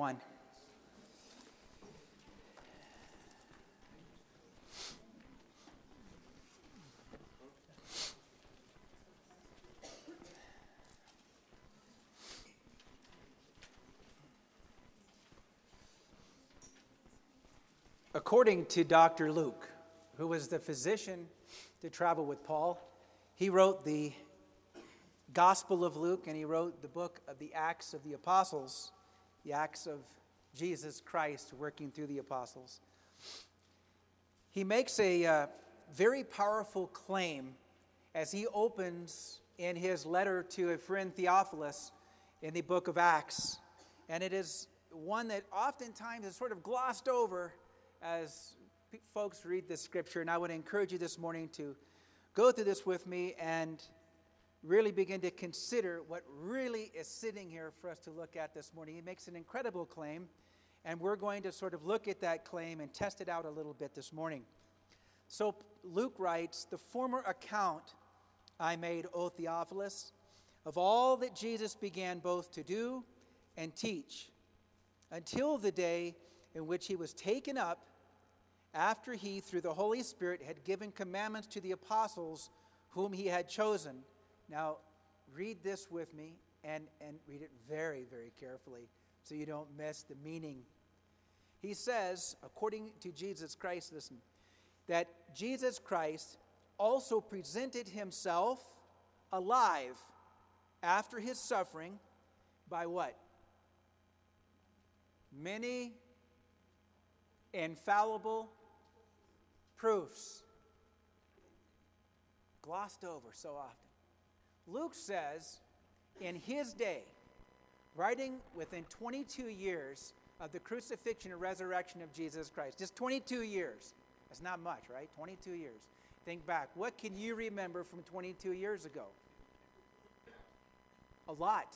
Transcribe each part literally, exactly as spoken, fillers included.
one. According to Doctor Luke, who was the physician to travel with Paul, he wrote the Gospel of Luke, and he wrote the book of the Acts of the Apostles, the Acts of Jesus Christ working through the apostles. He makes a uh, very powerful claim as he opens in his letter to a friend Theophilus in the book of Acts. And it is one that oftentimes is sort of glossed over as folks read this scripture. And I would encourage you this morning to go through this with me and really begin to consider what really is sitting here for us to look at this morning. He makes an incredible claim, and we're going to sort of look at that claim and test it out a little bit this morning. So Luke writes, "The former account I made, O Theophilus, of all that Jesus began both to do and teach, until the day in which he was taken up, after he, through the Holy Spirit, had given commandments to the apostles whom he had chosen." Now, read this with me and, and read it very, very carefully so you don't miss the meaning. He says, according to Jesus Christ, listen, that Jesus Christ also presented himself alive after his suffering by what? Many infallible proofs. Glossed over so often. Luke says, in his day, writing within twenty-two years of the crucifixion and resurrection of Jesus Christ, just twenty-two years. That's not much, right? twenty-two years. Think back. What can you remember from twenty-two years ago? A lot.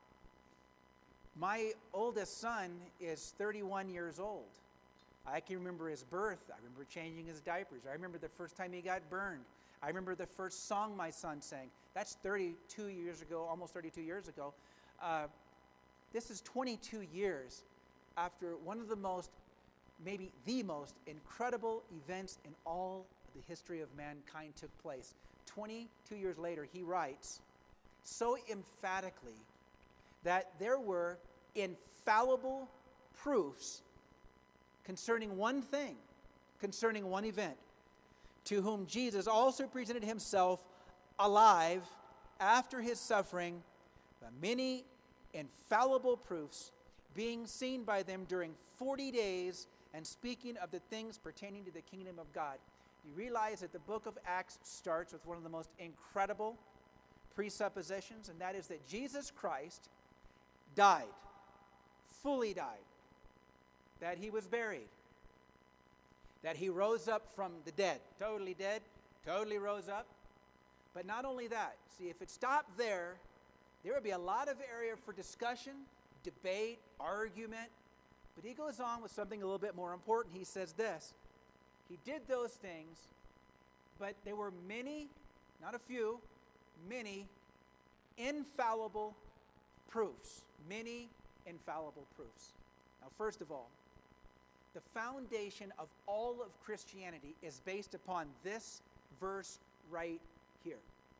My oldest son is thirty-one years old. I can remember his birth. I remember changing his diapers. I remember the first time he got burned. I remember the first song my son sang. That's thirty-two years ago, almost thirty-two years ago. Uh, this is twenty-two years after one of the most, maybe the most incredible events in all the history of mankind took place. twenty-two years later, he writes so emphatically that there were infallible proofs concerning one thing, concerning one event, to whom Jesus also presented himself alive after his suffering, by many infallible proofs, being seen by them during forty days, and speaking of the things pertaining to the kingdom of God. You realize that the book of Acts starts with one of the most incredible presuppositions, and that is that Jesus Christ died, fully died, that he was buried, that he rose up from the dead, totally dead, totally rose up. But not only that, see, if it stopped there, there would be a lot of area for discussion, debate, argument. But he goes on with something a little bit more important. He says this, he did those things, but there were many, not a few, many infallible proofs. Many infallible proofs. Now, first of all, the foundation of all of Christianity is based upon this verse right here.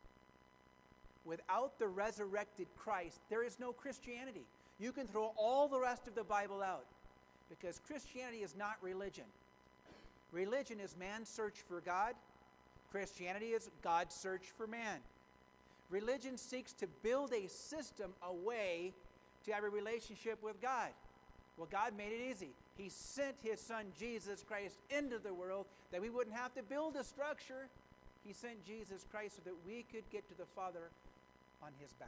Without the resurrected Christ, there is no Christianity. You can throw all the rest of the Bible out because Christianity is not religion. Religion is man's search for God. Christianity is God's search for man. Religion seeks to build a system, a way to have a relationship with God. Well, God made it easy. He sent his son Jesus Christ into the world that we wouldn't have to build a structure. He sent Jesus Christ so that we could get to the Father on his back.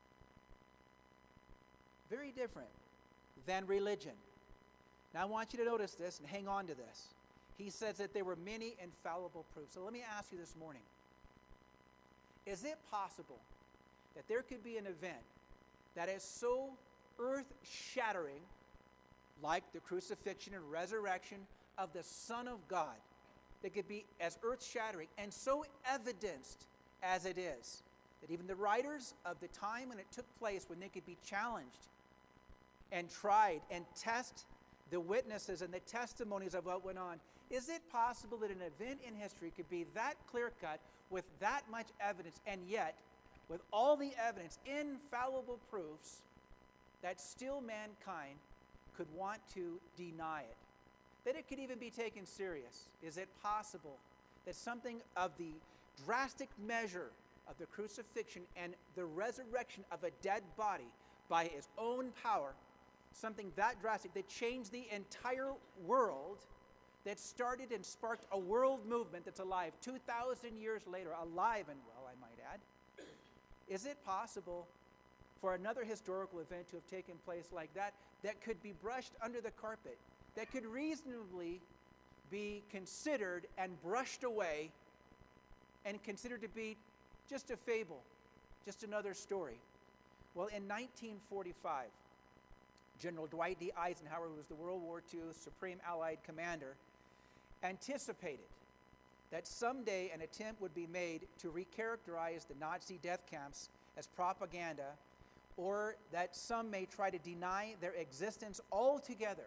Very different than religion. Now I want you to notice this and hang on to this. He says that there were many infallible proofs. So let me ask you this morning. Is it possible that there could be an event that is so earth-shattering, like the crucifixion and resurrection of the Son of God, that could be as earth-shattering and so evidenced as it is, that even the writers of the time when it took place, when they could be challenged, and tried and test the witnesses and the testimonies of what went on. Is it possible that an event in history could be that clear-cut with that much evidence, and yet, with all the evidence, infallible proofs, that still mankind could want to deny it? That it could even be taken serious? Is it possible that something of the drastic measure of the crucifixion and the resurrection of a dead body by his own power, something that drastic that changed the entire world, that started and sparked a world movement that's alive two thousand years later, alive and well, I might add? Is it possible for another historical event to have taken place like that, that could be brushed under the carpet, that could reasonably be considered and brushed away and considered to be just a fable, just another story? Well, in nineteen forty-five, General Dwight D. Eisenhower, who was the World War Two Supreme Allied Commander, anticipated that someday an attempt would be made to recharacterize the Nazi death camps as propaganda, or that some may try to deny their existence altogether.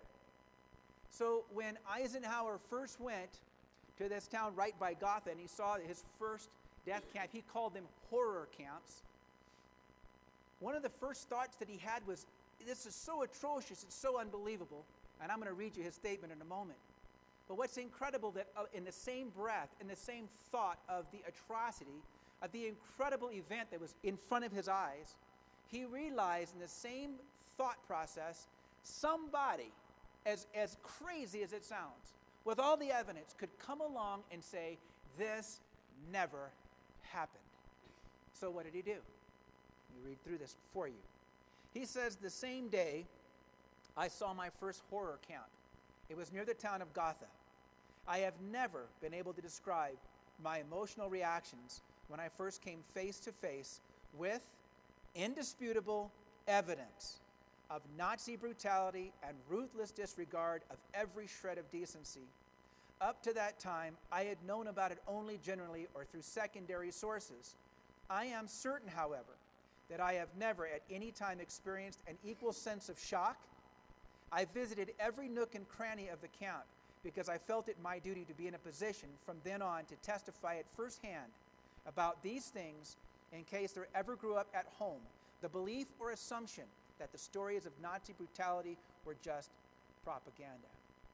So when Eisenhower first went to this town right by Gotha and he saw his first death camp, he called them horror camps. One of the first thoughts that he had was, this is so atrocious, it's so unbelievable. And I'm going to read you his statement in a moment. But what's incredible that uh, in the same breath, in the same thought of the atrocity, of the incredible event that was in front of his eyes, he realized in the same thought process, somebody, as, as crazy as it sounds, with all the evidence, could come along and say, this never happened. So what did he do? Let me read through this for you. He says, the same day I saw my first horror count. It was near the town of Gotha. I have never been able to describe my emotional reactions when I first came face to face with indisputable evidence of Nazi brutality and ruthless disregard of every shred of decency. Up to that time, I had known about it only generally or through secondary sources. I am certain, however, that I have never at any time experienced an equal sense of shock. I visited every nook and cranny of the camp because I felt it my duty to be in a position from then on to testify at firsthand about these things in case there ever grew up at home the belief or assumption that the stories of Nazi brutality were just propaganda.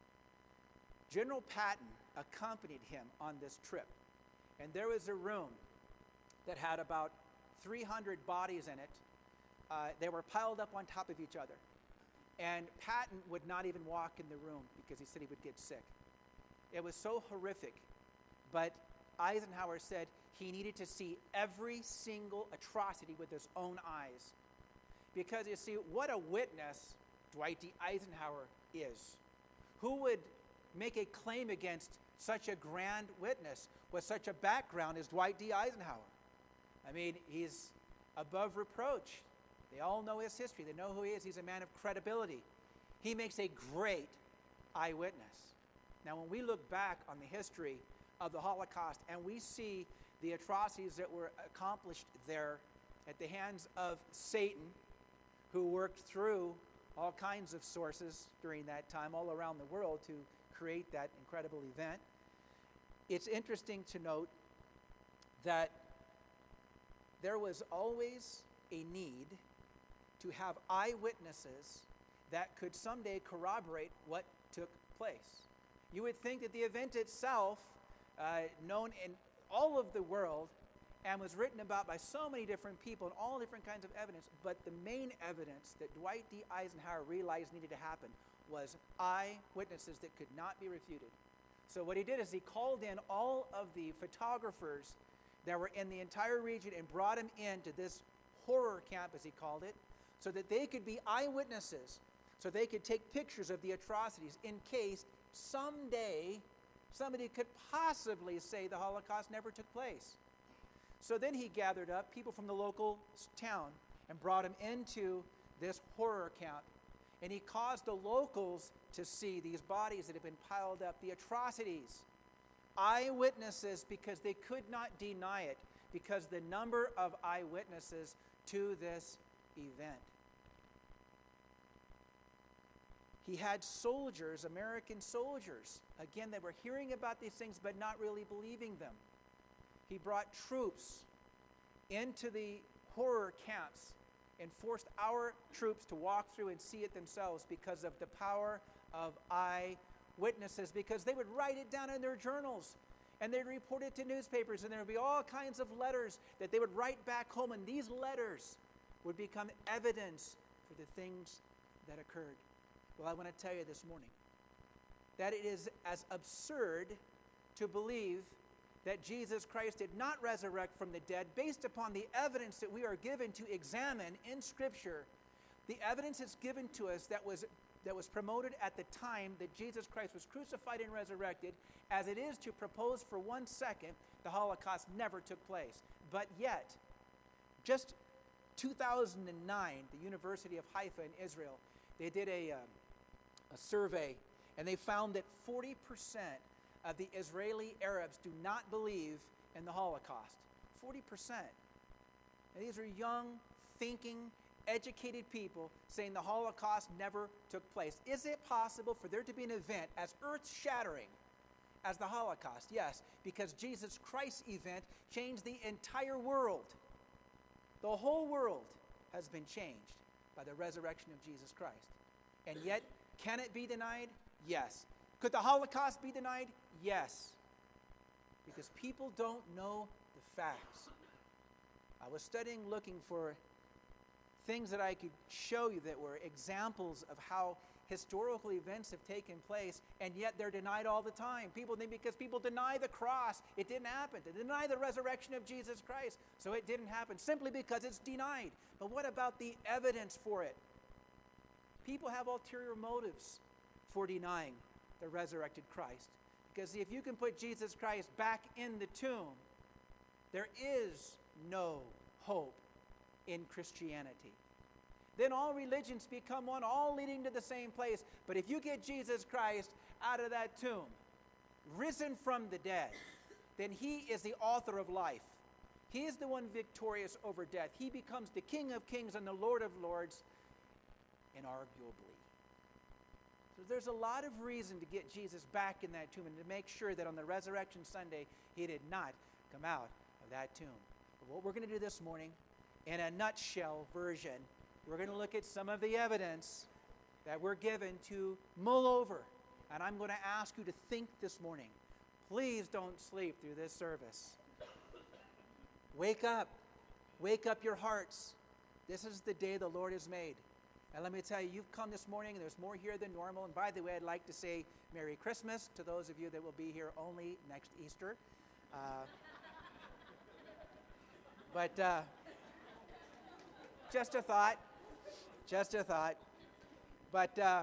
General Patton accompanied him on this trip, and there was a room that had about three hundred bodies in it. Uh, they were piled up on top of each other. And Patton would not even walk in the room because he said he would get sick. It was so horrific. But Eisenhower said he needed to see every single atrocity with his own eyes. Because you see, what a witness Dwight D. Eisenhower is. Who would make a claim against such a grand witness with such a background as Dwight D. Eisenhower? I mean, he's above reproach. They all know his history. They know who he is. He's a man of credibility. He makes a great eyewitness. Now, when we look back on the history of the Holocaust and we see the atrocities that were accomplished there at the hands of Satan, who worked through all kinds of sources during that time all around the world to create that incredible event, it's interesting to note that there was always a need to have eyewitnesses that could someday corroborate what took place. You would think that the event itself, uh, known in all of the world and was written about by so many different people and all different kinds of evidence, but the main evidence that Dwight D. Eisenhower realized needed to happen was eyewitnesses that could not be refuted. So what he did is he called in all of the photographers that were in the entire region and brought them into this horror camp, as he called it, so that they could be eyewitnesses, so they could take pictures of the atrocities in case someday somebody could possibly say the Holocaust never took place. So then he gathered up people from the local town and brought them into this horror camp. And he caused the locals to see these bodies that had been piled up, the atrocities. Eyewitnesses, because they could not deny it, because the number of eyewitnesses to this event. He had soldiers, American soldiers, again, that were hearing about these things but not really believing them. He brought troops into the horror camps and forced our troops to walk through and see it themselves because of the power of eyewitnesses, because they would write it down in their journals and they'd report it to newspapers, and there would be all kinds of letters that they would write back home, and these letters would become evidence for the things that occurred. Well, I want to tell you this morning that it is as absurd to believe that Jesus Christ did not resurrect from the dead based upon the evidence that we are given to examine in Scripture. The evidence is given to us that was that was promoted at the time that Jesus Christ was crucified and resurrected, as it is to propose for one second the Holocaust never took place. But yet, just two thousand nine, the University of Haifa in Israel, they did a, um, a survey, and they found that forty percent of the Israeli Arabs do not believe in the Holocaust. forty percent. And these are young, thinking, educated people saying the Holocaust never took place. Is it possible for there to be an event as earth-shattering as the Holocaust? Yes, because Jesus Christ's event changed the entire world. The whole world has been changed by the resurrection of Jesus Christ. And yet, can it be denied? Yes. Could the Holocaust be denied? Yes. Because people don't know the facts. I was studying, looking for things that I could show you that were examples of how historical events have taken place, and yet they're denied all the time. People think because people deny the cross, it didn't happen. They deny the resurrection of Jesus Christ, so it didn't happen, simply because it's denied. But what about the evidence for it? People have ulterior motives for denying the resurrected Christ. Because if you can put Jesus Christ back in the tomb, there is no hope in Christianity. Then all religions become one, all leading to the same place. But if you get Jesus Christ out of that tomb, risen from the dead, then he is the author of life. He is the one victorious over death. He becomes the King of kings and the Lord of lords, inarguably. So there's a lot of reason to get Jesus back in that tomb and to make sure that on the Resurrection Sunday, he did not come out of that tomb. But what we're going to do this morning, in a nutshell version, we're going to look at some of the evidence that we're given to mull over. And I'm going to ask you to think this morning. Please don't sleep through this service. Wake up. Wake up your hearts. This is the day the Lord has made. And let me tell you, you've come this morning and there's more here than normal. And by the way, I'd like to say Merry Christmas to those of you that will be here only next Easter. Uh, but uh, just a thought. Just a thought. But uh,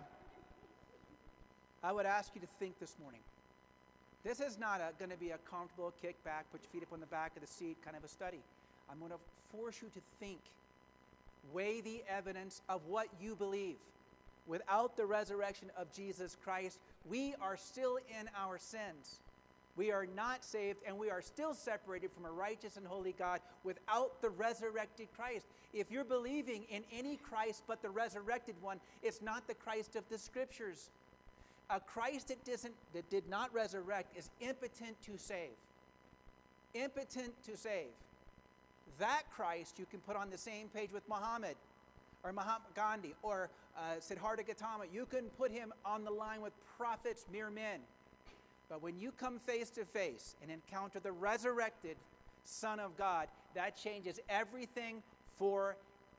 I would ask you to think this morning. This is not going to be a comfortable kick back, put your feet up on the back of the seat kind of a study. I'm going to force you to think. Weigh the evidence of what you believe. Without the resurrection of Jesus Christ, we are still in our sins. We are not saved, and we are still separated from a righteous and holy God without the resurrected Christ. If you're believing in any Christ but the resurrected one, it's not the Christ of the Scriptures. A Christ that, doesn't, that did not resurrect is impotent to save. Impotent to save. That Christ you can put on the same page with Muhammad or Mahatma Gandhi or uh, Siddhartha Gautama. You can put him on the line with prophets, mere men. But when you come face to face and encounter the resurrected Son of God, that changes everything forever.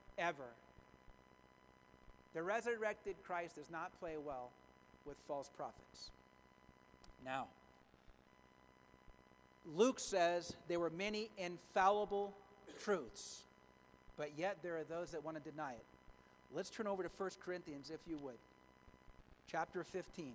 The resurrected Christ does not play well with false prophets. Now, Luke says there were many infallible truths, but yet there are those that want to deny it. Let's turn over to First Corinthians, if you would. Chapter fifteen.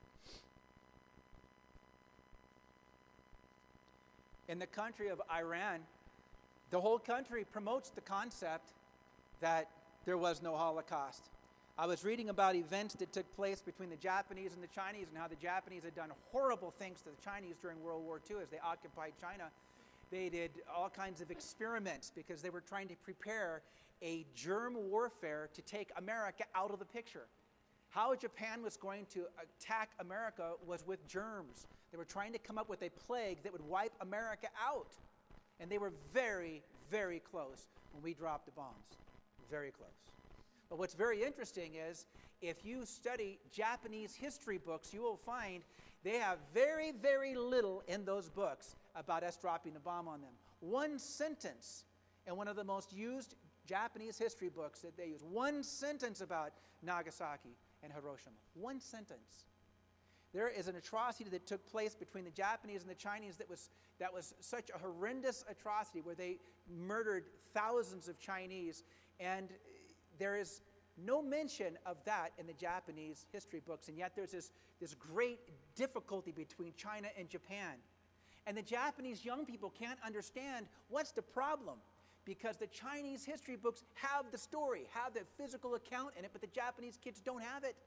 In the country of Iran, the whole country promotes the concept that there was no Holocaust. I was reading about events that took place between the Japanese and the Chinese and how the Japanese had done horrible things to the Chinese during World War Two as they occupied China. They did all kinds of experiments because they were trying to prepare a germ warfare to take America out of the picture. How Japan was going to attack America was with germs. They were trying to come up with a plague that would wipe America out. And they were very, very close when we dropped the bombs. Very close. But what's very interesting is if you study Japanese history books, you will find they have very, very little in those books about us dropping the bomb on them. One sentence in one of the most used Japanese history books that they use. One sentence about Nagasaki and Hiroshima. One sentence. There is an atrocity that took place between the Japanese and the Chinese that was, that was such a horrendous atrocity where they murdered thousands of Chinese, and there is no mention of that in the Japanese history books, and yet there's this, this great difficulty between China and Japan. And the Japanese young people can't understand what's the problem, because the Chinese history books have the story, have the physical account in it, but the Japanese kids don't have it.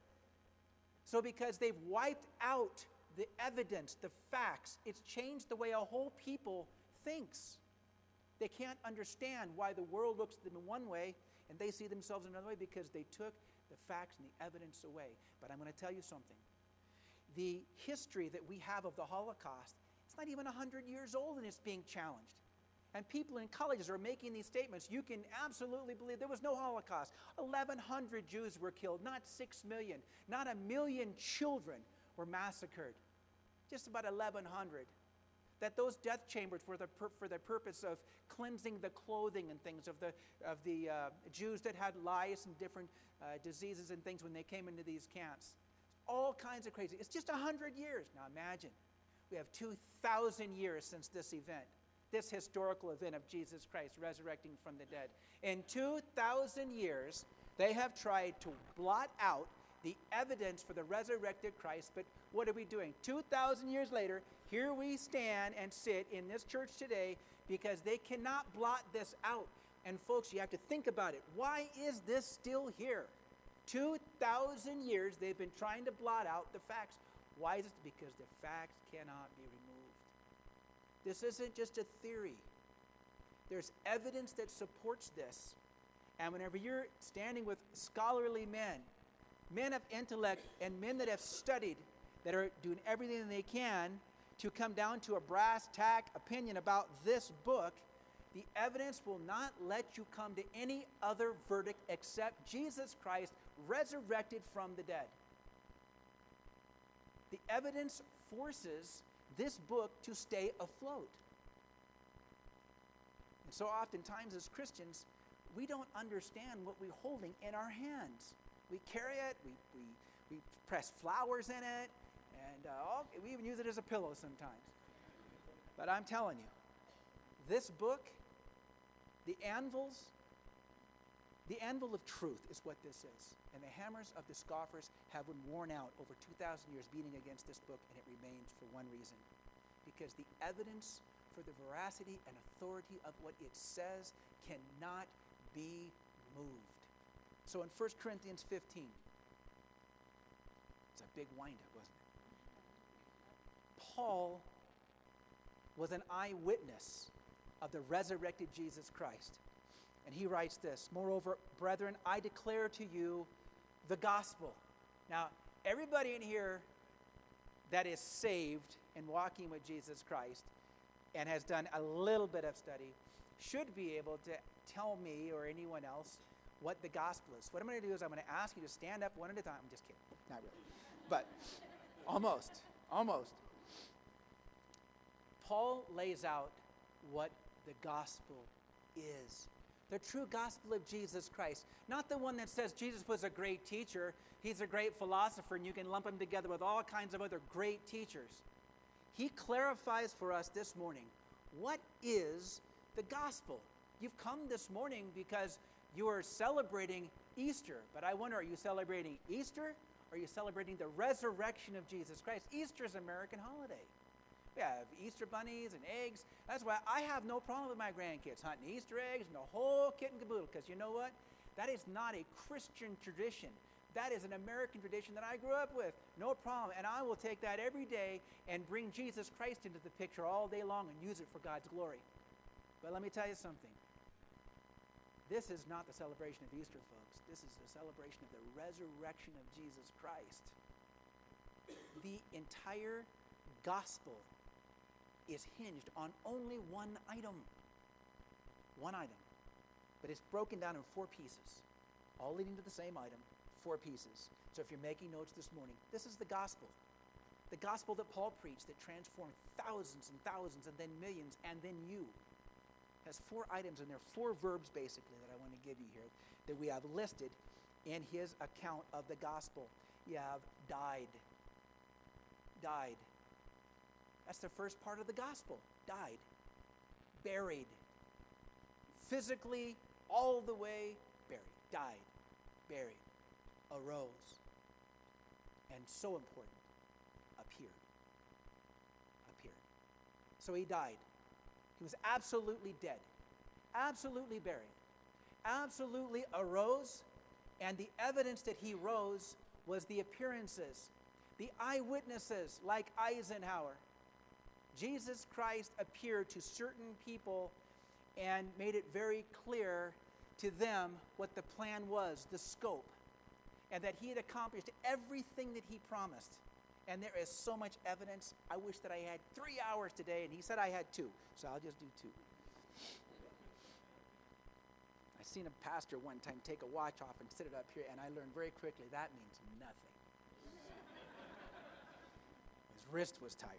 So because they've wiped out the evidence, the facts, it's changed the way a whole people thinks. They can't understand why the world looks at them in one way and they see themselves in another way because they took the facts and the evidence away. But I'm going to tell you something. The history that we have of the Holocaust, it's not even one hundred years old and it's being challenged. And people in colleges are making these statements. You can absolutely believe there was no Holocaust. eleven hundred Jews were killed, not six million. Not a million children were massacred. Just about eleven hundred. That those death chambers were the pur- for the purpose of cleansing the clothing and things of the, of the uh, Jews that had lice and different uh, diseases and things when they came into these camps. All kinds of crazy. It's just one hundred years. Now imagine, we have two thousand years since this event. This historical event of Jesus Christ resurrecting from the dead. In two thousand years, they have tried to blot out the evidence for the resurrected Christ, but what are we doing? two thousand years later, here we stand and sit in this church today because they cannot blot this out. And folks, you have to think about it. Why is this still here? two thousand years they've been trying to blot out the facts. Why is it? Because the facts cannot be removed. This isn't just a theory. There's evidence that supports this. And whenever you're standing with scholarly men, men of intellect, and men that have studied, that are doing everything they can to come down to a brass tack opinion about this book, the evidence will not let you come to any other verdict except Jesus Christ resurrected from the dead. The evidence forces this book to stay afloat. And so oftentimes as Christians, we don't understand what we're holding in our hands. We carry it, we, we, we press flowers in it, and uh, all, we even use it as a pillow sometimes. But I'm telling you, this book, the anvils, the anvil of truth is what this is. And the hammers of the scoffers have been worn out over two thousand years beating against this book, and it remains for one reason. Because the evidence for the veracity and authority of what it says cannot be moved. So in First Corinthians fifteen, it's a big wind-up, wasn't it? Paul was an eyewitness of the resurrected Jesus Christ. And he writes this, "Moreover, brethren, I declare to you the gospel." Now, everybody in here that is saved and walking with Jesus Christ and has done a little bit of study should be able to tell me or anyone else what the gospel is. What I'm going to do is I'm going to ask you to stand up one at a time. I'm just kidding. Not really. But almost. Almost. Paul lays out what the gospel is. The true gospel of Jesus Christ. Not the one that says Jesus was a great teacher, he's a great philosopher, and you can lump him together with all kinds of other great teachers. He clarifies for us this morning, what is the gospel? You've come this morning because you are celebrating Easter. But I wonder, are you celebrating Easter? Or are you celebrating the resurrection of Jesus Christ? Easter is an American holiday. We have Easter bunnies and eggs. That's why I have no problem with my grandkids hunting Easter eggs and the whole kit and caboodle. Because you know what? That is not a Christian tradition. That is an American tradition that I grew up with. No problem. And I will take that every day and bring Jesus Christ into the picture all day long and use it for God's glory. But let me tell you something. This is not the celebration of Easter, folks. This is the celebration of the resurrection of Jesus Christ. The entire gospel is hinged on only one item. One item. But it's broken down in four pieces, all leading to the same item, four pieces. So if you're making notes this morning, this is the gospel. The gospel that Paul preached that transformed thousands and thousands and then millions and then you. Has four items and there are four verbs basically that I want to give you here that we have listed in his account of the gospel. You have died. Died. That's the first part of the gospel. Died. Buried. Physically, all the way buried. Died. Buried. Arose. And so important, appeared. Appeared. So he died. He was absolutely dead. Absolutely buried. Absolutely arose. And the evidence that he rose was the appearances. The eyewitnesses like Eisenhower. Jesus Christ appeared to certain people and made it very clear to them what the plan was, the scope, and that he had accomplished everything that he promised. And there is so much evidence. I wish that I had three hours today, and he said I had two, so I'll just do two. I seen a pastor one time take a watch off and sit it up here, and I learned very quickly that means nothing. His wrist was tired.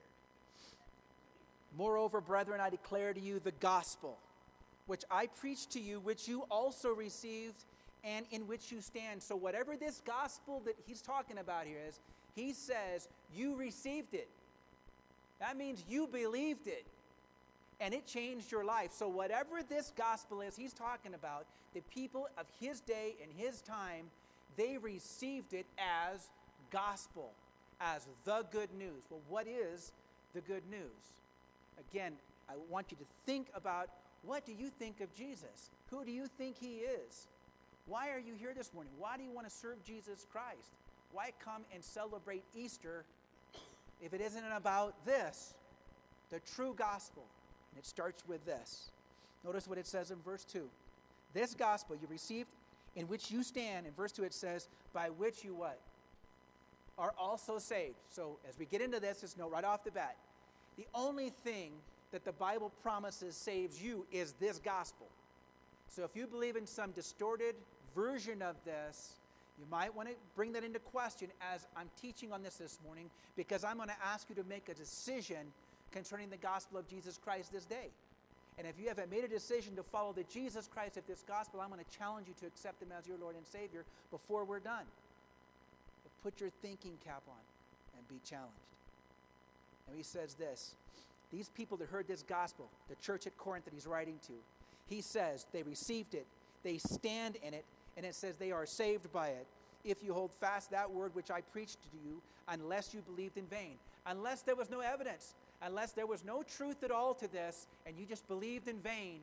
Moreover, brethren, I declare to you the gospel, which I preached to you, which you also received, and in which you stand. So whatever this gospel that he's talking about here is, he says you received it. That means you believed it, and it changed your life. So whatever this gospel is he's talking about, the people of his day and his time, they received it as gospel, as the good news. Well, what is the good news? Again, I want you to think about, what do you think of Jesus? Who do you think he is? Why are you here this morning? Why do you want to serve Jesus Christ? Why come and celebrate Easter if it isn't about this, the true gospel? And it starts with this. Notice what it says in verse two. This gospel you received, in which you stand. In verse two it says, by which you what? Are also saved. So as we get into this, just know right off the bat, the only thing that the Bible promises saves you is this gospel. So if you believe in some distorted version of this, you might want to bring that into question as I'm teaching on this this morning, because I'm going to ask you to make a decision concerning the gospel of Jesus Christ this day. And if you haven't made a decision to follow the Jesus Christ of this gospel, I'm going to challenge you to accept him as your Lord and Savior before we're done. But put your thinking cap on and be challenged. And he says this, these people that heard this gospel, the church at Corinth that he's writing to, he says they received it, they stand in it, and it says they are saved by it. If you hold fast that word which I preached to you, unless you believed in vain. Unless there was no evidence, unless there was no truth at all to this, and you just believed in vain,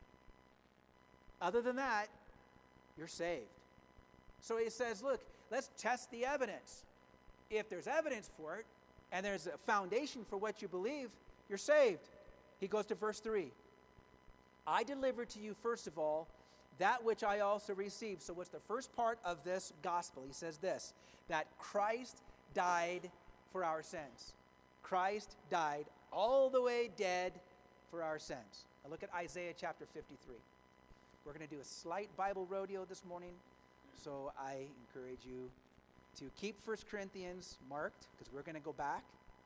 other than that, you're saved. So he says, look, let's test the evidence. If there's evidence for it, and there's a foundation for what you believe, you're saved. He goes to verse three. I delivered to you, first of all, that which I also received. So what's the first part of this gospel? He says this, that Christ died for our sins. Christ died all the way dead for our sins. Now look at Isaiah chapter fifty-three. We're going to do a slight Bible rodeo this morning, so I encourage you to keep First Corinthians marked, because we're going to go back.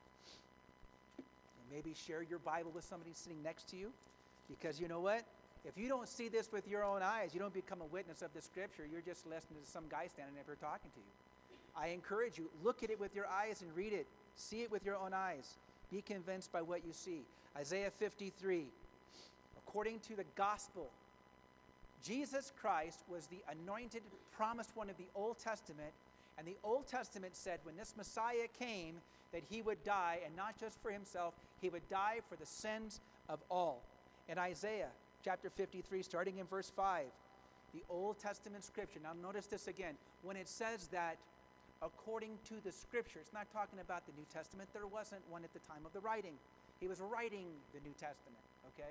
And maybe share your Bible with somebody sitting next to you, because you know what? If you don't see this with your own eyes, you don't become a witness of the Scripture. You're just listening to some guy standing there talking to you. I encourage you, look at it with your eyes and read it. See it with your own eyes. Be convinced by what you see. Isaiah fifty-three, according to the gospel, Jesus Christ was the anointed, promised one of the Old Testament, and the Old Testament said when this Messiah came that he would die, and not just for himself, he would die for the sins of all. In Isaiah chapter fifty-three, starting in verse five, the Old Testament scripture. Now notice this again. When it says that according to the scripture, it's not talking about the New Testament. There wasn't one at the time of the writing. He was writing the New Testament, okay?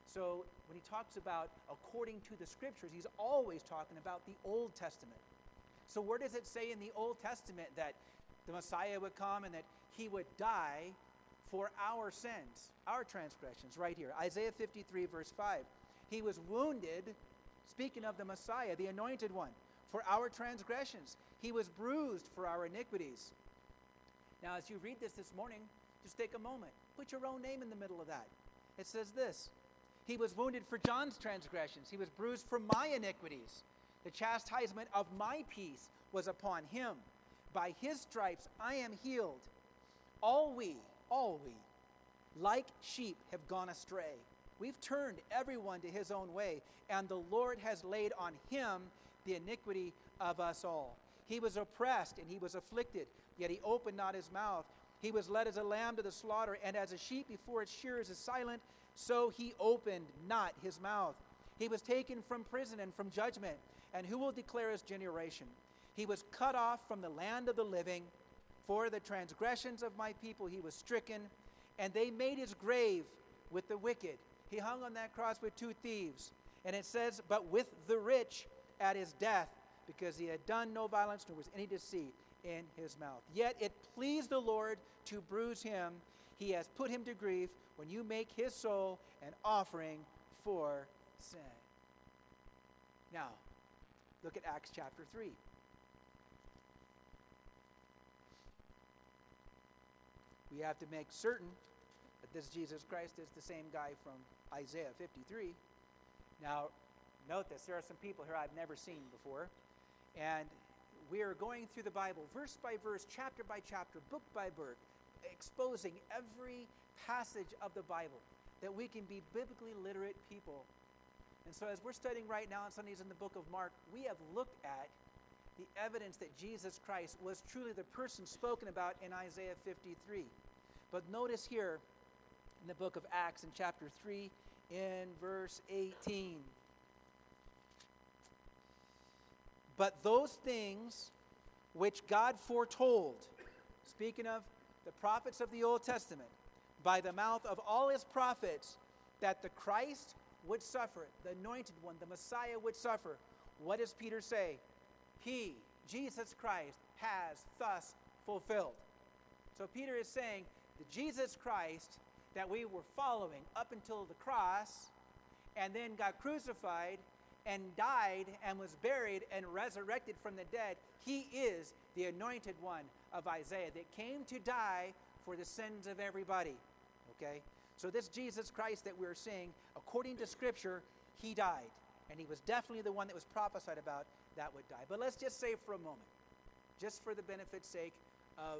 So when he talks about according to the Scriptures, he's always talking about the Old Testament. So where does it say in the Old Testament that the Messiah would come and that he would die for our sins, our transgressions? Right here, Isaiah fifty-three, verse five. He was wounded, speaking of the Messiah, the Anointed One, for our transgressions. He was bruised for our iniquities. Now, as you read this this morning, just take a moment. Put your own name in the middle of that. It says this: he was wounded for John's transgressions. He was bruised for my iniquities. The chastisement of my peace was upon him. By his stripes I am healed. All we, all we, like sheep have gone astray. We've turned everyone to his own way, and the Lord has laid on him the iniquity of us all. He was oppressed and he was afflicted, yet he opened not his mouth. He was led as a lamb to the slaughter, and as a sheep before its shearers is silent, so he opened not his mouth. He was taken from prison and from judgment, and who will declare his generation? He was cut off from the land of the living. For the transgressions of my people he was stricken, and they made his grave with the wicked. He hung on that cross with two thieves. And it says, but with the rich at his death, because he had done no violence, nor was any deceit in his mouth. Yet it pleased the Lord to bruise him. He has put him to grief when you make his soul an offering for sin. Now, look at Acts chapter three. We have to make certain that this Jesus Christ is the same guy from Isaiah fifty-three. Now, note this. There are some people here I've never seen before. And we are going through the Bible verse by verse, chapter by chapter, book by book, exposing every passage of the Bible that we can be biblically literate people. And so as we're studying right now on Sundays in the book of Mark, we have looked at the evidence that Jesus Christ was truly the person spoken about in Isaiah fifty-three. But notice here in the book of Acts in chapter three in verse eighteen. But those things which God foretold, speaking of the prophets of the Old Testament, by the mouth of all his prophets, that the Christ would suffer, the Anointed One, the Messiah would suffer. What does Peter say? He, Jesus Christ, has thus fulfilled. So Peter is saying the Jesus Christ that we were following up until the cross, and then got crucified and died and was buried and resurrected from the dead, he is the Anointed One of Isaiah that came to die for the sins of everybody. Okay? So this Jesus Christ that we're seeing, according to Scripture, he died. And he was definitely the one that was prophesied about that would die. But let's just say for a moment, just for the benefit's sake of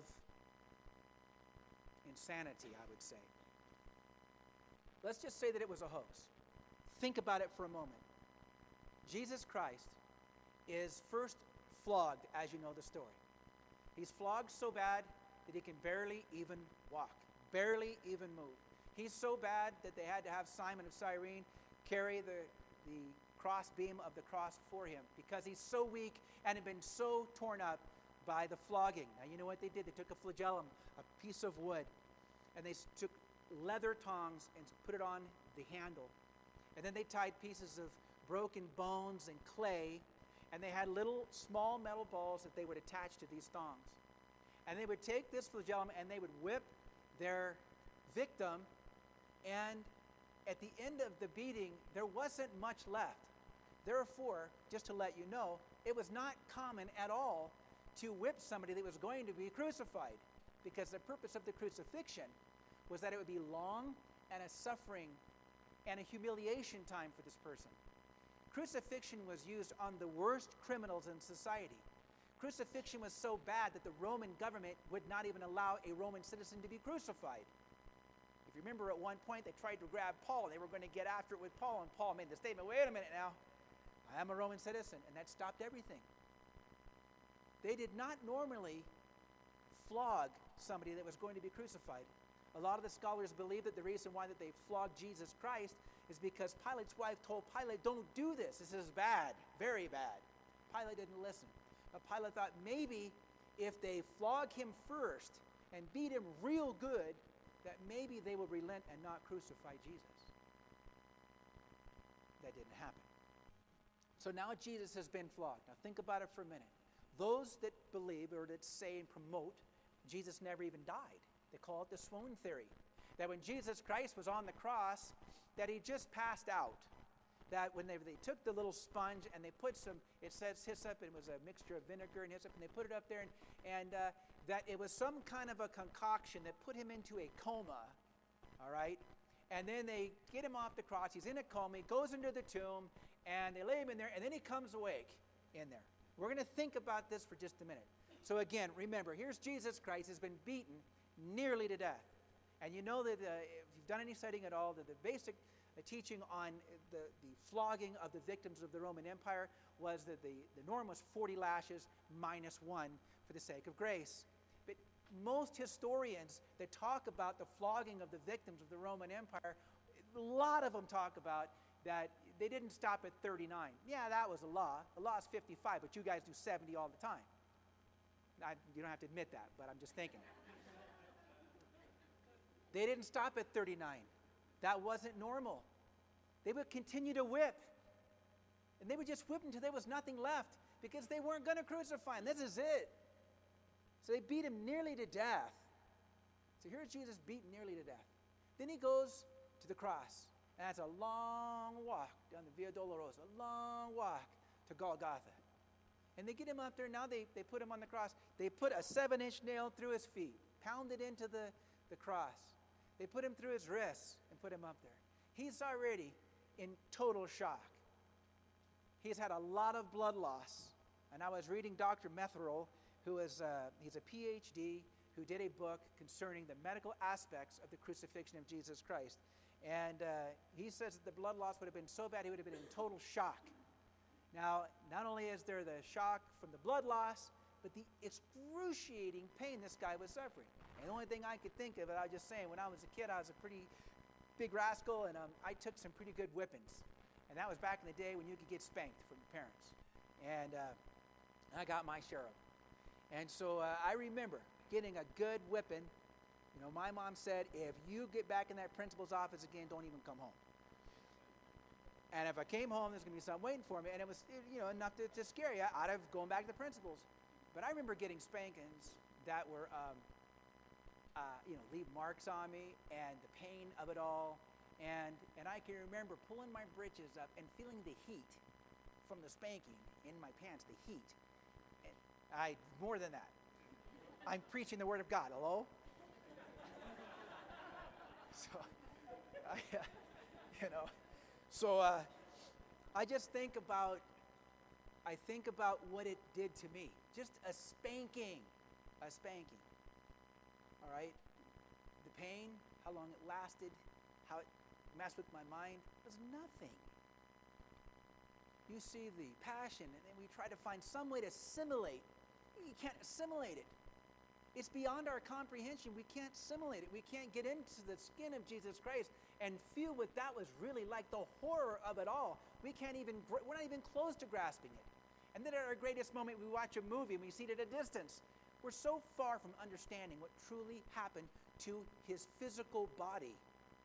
insanity, I would say. Let's just say that it was a hoax. Think about it for a moment. Jesus Christ is first flogged, as you know the story. He's flogged so bad that he can barely even walk, barely even move. He's so bad that they had to have Simon of Cyrene carry the, the cross beam of the cross for him because he's so weak and had been so torn up by the flogging. Now, you know what they did? They took a flagellum, a piece of wood, and they took leather tongs and put it on the handle. And then they tied pieces of broken bones and clay, and they had little small metal balls that they would attach to these thongs. And they would take this flagellum and they would whip their victim, and at the end of the beating, there wasn't much left. Therefore, just to let you know, it was not common at all to whip somebody that was going to be crucified, because the purpose of the crucifixion was that it would be long and a suffering and a humiliation time for this person. Crucifixion was used on the worst criminals in society. Crucifixion was so bad that the Roman government would not even allow a Roman citizen to be crucified. If you remember, at one point they tried to grab Paul, and they were going to get after it with Paul, and Paul made the statement, wait a minute now, I am a Roman citizen, and that stopped everything. They did not normally flog somebody that was going to be crucified. A lot of the scholars believe that the reason why that they flogged Jesus Christ is because Pilate's wife told Pilate, don't do this. This is bad, very bad. Pilate didn't listen. But Pilate thought maybe if they flog him first and beat him real good, that maybe they would relent and not crucify Jesus. that didn't happen. So now Jesus has been flogged. Now think about it for a minute. Those that believe or that say and promote Jesus never even died, they call it the swoon theory. That when Jesus Christ was on the cross, that he just passed out. That when they, they took the little sponge and they put some, it says hyssop, and it was a mixture of vinegar and hyssop, and they put it up there, and, and uh, that it was some kind of a concoction that put him into a coma, all right? And then they get him off the cross. He's in a coma. He goes into the tomb, and they lay him in there, and then he comes awake in there. We're going to think about this for just a minute. So again, remember, here's Jesus Christ has been beaten nearly to death. And you know that uh, if you've done any studying at all, that the basic uh, teaching on the, the flogging of the victims of the Roman Empire was that the, the norm was forty lashes minus one for the sake of grace. But most historians that talk about the flogging of the victims of the Roman Empire, a lot of them talk about that they didn't stop at thirty-nine. Yeah, that was a law. The law is fifty-five, but you guys do seventy all the time. I, you don't have to admit that, but I'm just thinking. They didn't stop at thirty-nine. That wasn't normal. They would continue to whip. And they would just whip until there was nothing left because they weren't going to crucify him. This is it. So they beat him nearly to death. So here's Jesus beaten nearly to death. Then he goes to the cross. And that's a long walk down the Via Dolorosa, a long walk to Golgotha. And they get him up there. Now they, they put him on the cross. They put a seven-inch nail through his feet, pounded into the, the cross. They put him through his wrists and put him up there. He's already in total shock. He's had a lot of blood loss. And I was reading Doctor Metherell, who is uh, he's a P H D, who did a book concerning the medical aspects of the crucifixion of Jesus Christ. And uh, he says that the blood loss would have been so bad he would have been in total shock. Now, not only is there the shock from the blood loss, but the excruciating pain this guy was suffering. And the only thing I could think of, and I was just saying, when I was a kid, I was a pretty big rascal, and um, I took some pretty good whippings. And that was back in the day when you could get spanked from your parents. And uh, I got my share of it. And so uh, I remember getting a good whipping. You know, my mom said, if you get back in that principal's office again, don't even come home. And if I came home, there's going to be something waiting for me. And it was, you know, enough to, to scare you out of going back to the principal's. But I remember getting spankings that were, um, uh, you know, leave marks on me and the pain of it all. And, and I can remember pulling my britches up and feeling the heat from the spanking in my pants, the heat. And I, more than that, I'm preaching the word of God. Hello? So, I, uh, you know, so uh, I just think about, I think about what it did to me. Just a spanking, a spanking. All right? The pain, how long it lasted, how it messed with my mind, was nothing. You see the passion, and then we try to find some way to assimilate. You can't assimilate it. It's beyond our comprehension. We can't assimilate it. We can't get into the skin of Jesus Christ and feel what that was really like, the horror of it all. We can't even, we're not even close to grasping it. And then at our greatest moment, we watch a movie and we see it at a distance. We're so far from understanding what truly happened to his physical body.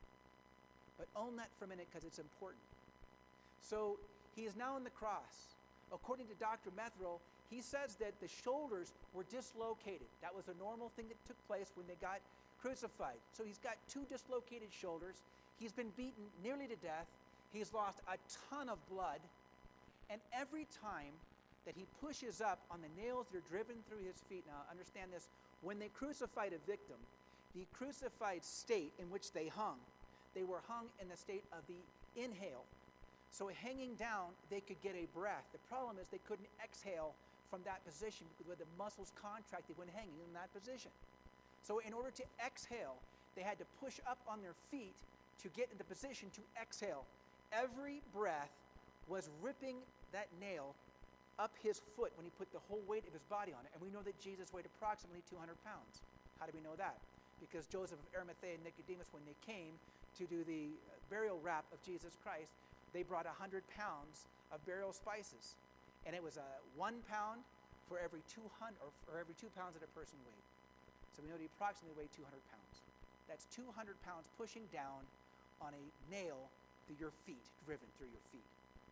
But own that for a minute because it's important. So he is now on the cross. According to Doctor Metherell, he says that the shoulders were dislocated. That was a normal thing that took place when they got crucified. So he's got two dislocated shoulders. He's been beaten nearly to death. He's lost a ton of blood. And every time that he pushes up on the nails that are driven through his feet, now understand this, when they crucified a victim, the crucified state in which they hung, they were hung in the state of the inhale. So hanging down, they could get a breath. The problem is they couldn't exhale from that position because the muscles contracted when hanging in that position. So in order to exhale, they had to push up on their feet to get in the position to exhale. Every breath was ripping that nail up his foot when he put the whole weight of his body on it. And we know that Jesus weighed approximately two hundred pounds. How do we know that? Because Joseph of Arimathea and Nicodemus, when they came to do the burial wrap of Jesus Christ, they brought one hundred pounds of burial spices. And it was a one pound for every two hundred, or for every two pounds that a person weighed. So we know that he approximately weighed two hundred pounds. That's two hundred pounds pushing down on a nail through your feet, driven through your feet.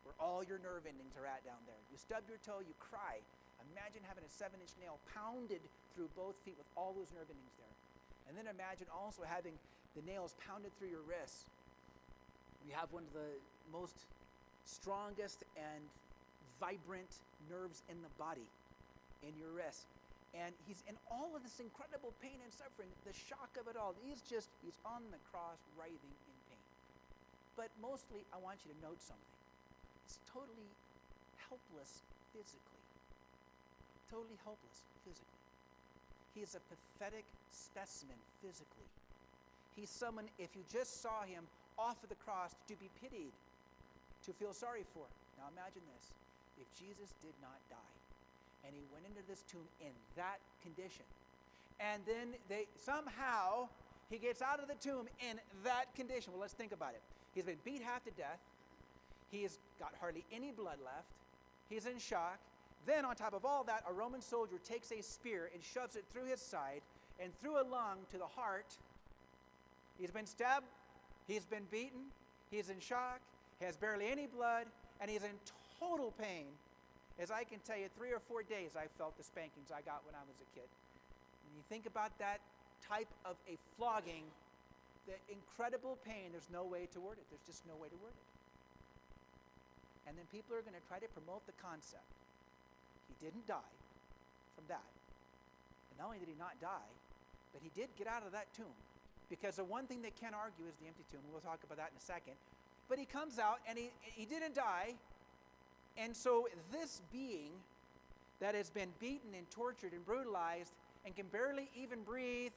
where all your nerve endings are at down there. You stub your toe, you cry. Imagine having a seven-inch nail pounded through both feet with all those nerve endings there. And then imagine also having the nails pounded through your wrists. You have one of the most strongest and vibrant nerves in the body, in your wrist. And he's in all of this incredible pain and suffering, the shock of it all. He's just, he's on the cross writhing in pain. But mostly, I want you to note something. He's totally helpless physically. Totally helpless physically. He is a pathetic specimen physically. He's someone, if you just saw him off of the cross, to be pitied, to feel sorry for. Now imagine this. If Jesus did not die, and he went into this tomb in that condition, and then they somehow he gets out of the tomb in that condition. Well, let's think about it. He's been beat half to death. He's got hardly any blood left. He's in shock. Then on top of all that, a Roman soldier takes a spear and shoves it through his side and through a lung to the heart. He's been stabbed. He's been beaten. He's in shock. He has barely any blood, and he's in total pain. As I can tell you, three or four days I felt the spankings I got when I was a kid. When you think about that type of a flogging, the incredible pain, there's no way to word it. There's just no way to word it. And then people are going to try to promote the concept. He didn't die from that. And not only did he not die, but he did get out of that tomb. Because the one thing they can't argue is the empty tomb. We'll talk about that in a second. But he comes out, and he, he didn't die. And so this being that has been beaten and tortured and brutalized and can barely even breathe,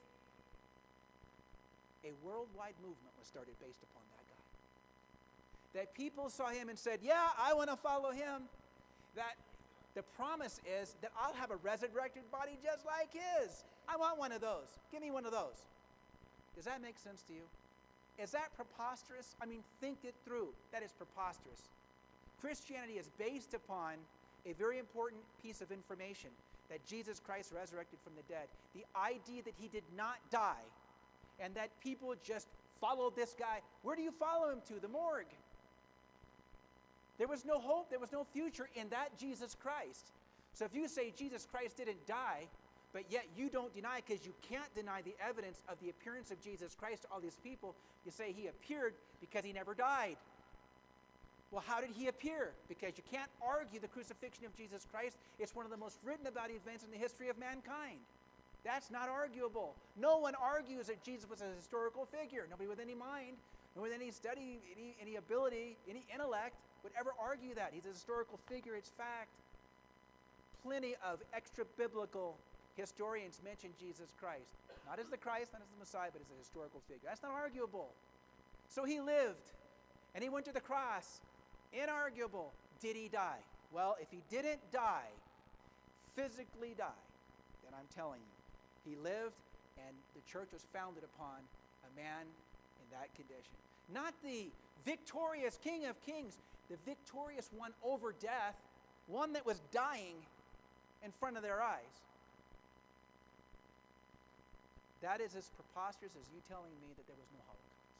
a worldwide movement was started based upon that guy. That people saw him and said, yeah, I want to follow him. That the promise is that I'll have a resurrected body just like his. I want one of those. Give me one of those. Does that make sense to you? Is that preposterous? I mean, think it through. That is preposterous. Christianity is based upon a very important piece of information, that Jesus Christ resurrected from the dead. The idea that he did not die, and that people just followed this guy. Where do you follow him to? The morgue. There was no hope, there was no future in that Jesus Christ. So if you say Jesus Christ didn't die, but yet you don't deny, because you can't deny the evidence of the appearance of Jesus Christ to all these people, you say he appeared because he never died. Well, how did he appear? Because you can't argue the crucifixion of Jesus Christ. It's one of the most written about events in the history of mankind. That's not arguable. No one argues that Jesus was a historical figure. Nobody with any mind, nor with any study, any, any ability, any intellect would ever argue that. He's a historical figure. It's fact. Plenty of extra-biblical historians mention Jesus Christ. Not as the Christ, not as the Messiah, but as a historical figure. That's not arguable. So he lived, and he went to the cross. Inarguable. Did he die? Well, if he didn't die, physically die, then I'm telling you, he lived, and the church was founded upon a man in that condition. Not the victorious King of Kings, the victorious one over death, one that was dying in front of their eyes. That is as preposterous as you telling me that there was no Holocaust.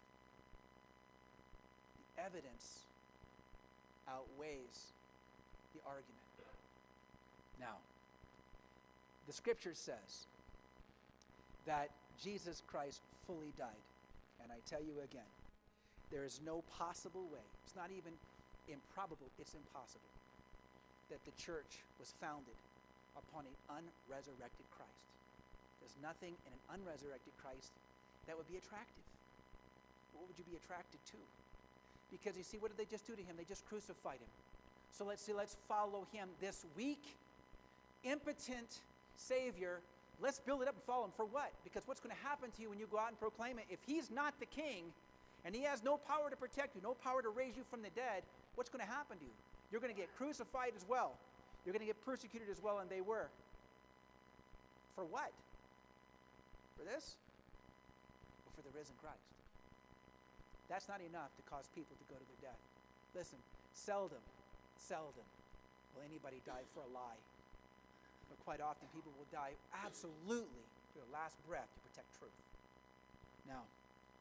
The evidence outweighs the argument. Now, the scripture says that Jesus Christ fully died. And I tell you again, there is no possible way, it's not even improbable, it's impossible, that the church was founded upon an unresurrected Christ. There's nothing in an unresurrected Christ that would be attractive. What would you be attracted to? Because you see, what did they just do to him? They just crucified him. So let's see, let's follow him. This weak, impotent Savior, let's build it up and follow him. For what? Because what's going to happen to you when you go out and proclaim it? If he's not the king, and he has no power to protect you, no power to raise you from the dead, what's going to happen to you? You're going to get crucified as well. You're going to get persecuted as well, and they were. For what? For this? Or for the risen Christ? That's not enough to cause people to go to their death. Listen, seldom, seldom will anybody die for a lie. But quite often people will die absolutely to their last breath to protect truth. Now,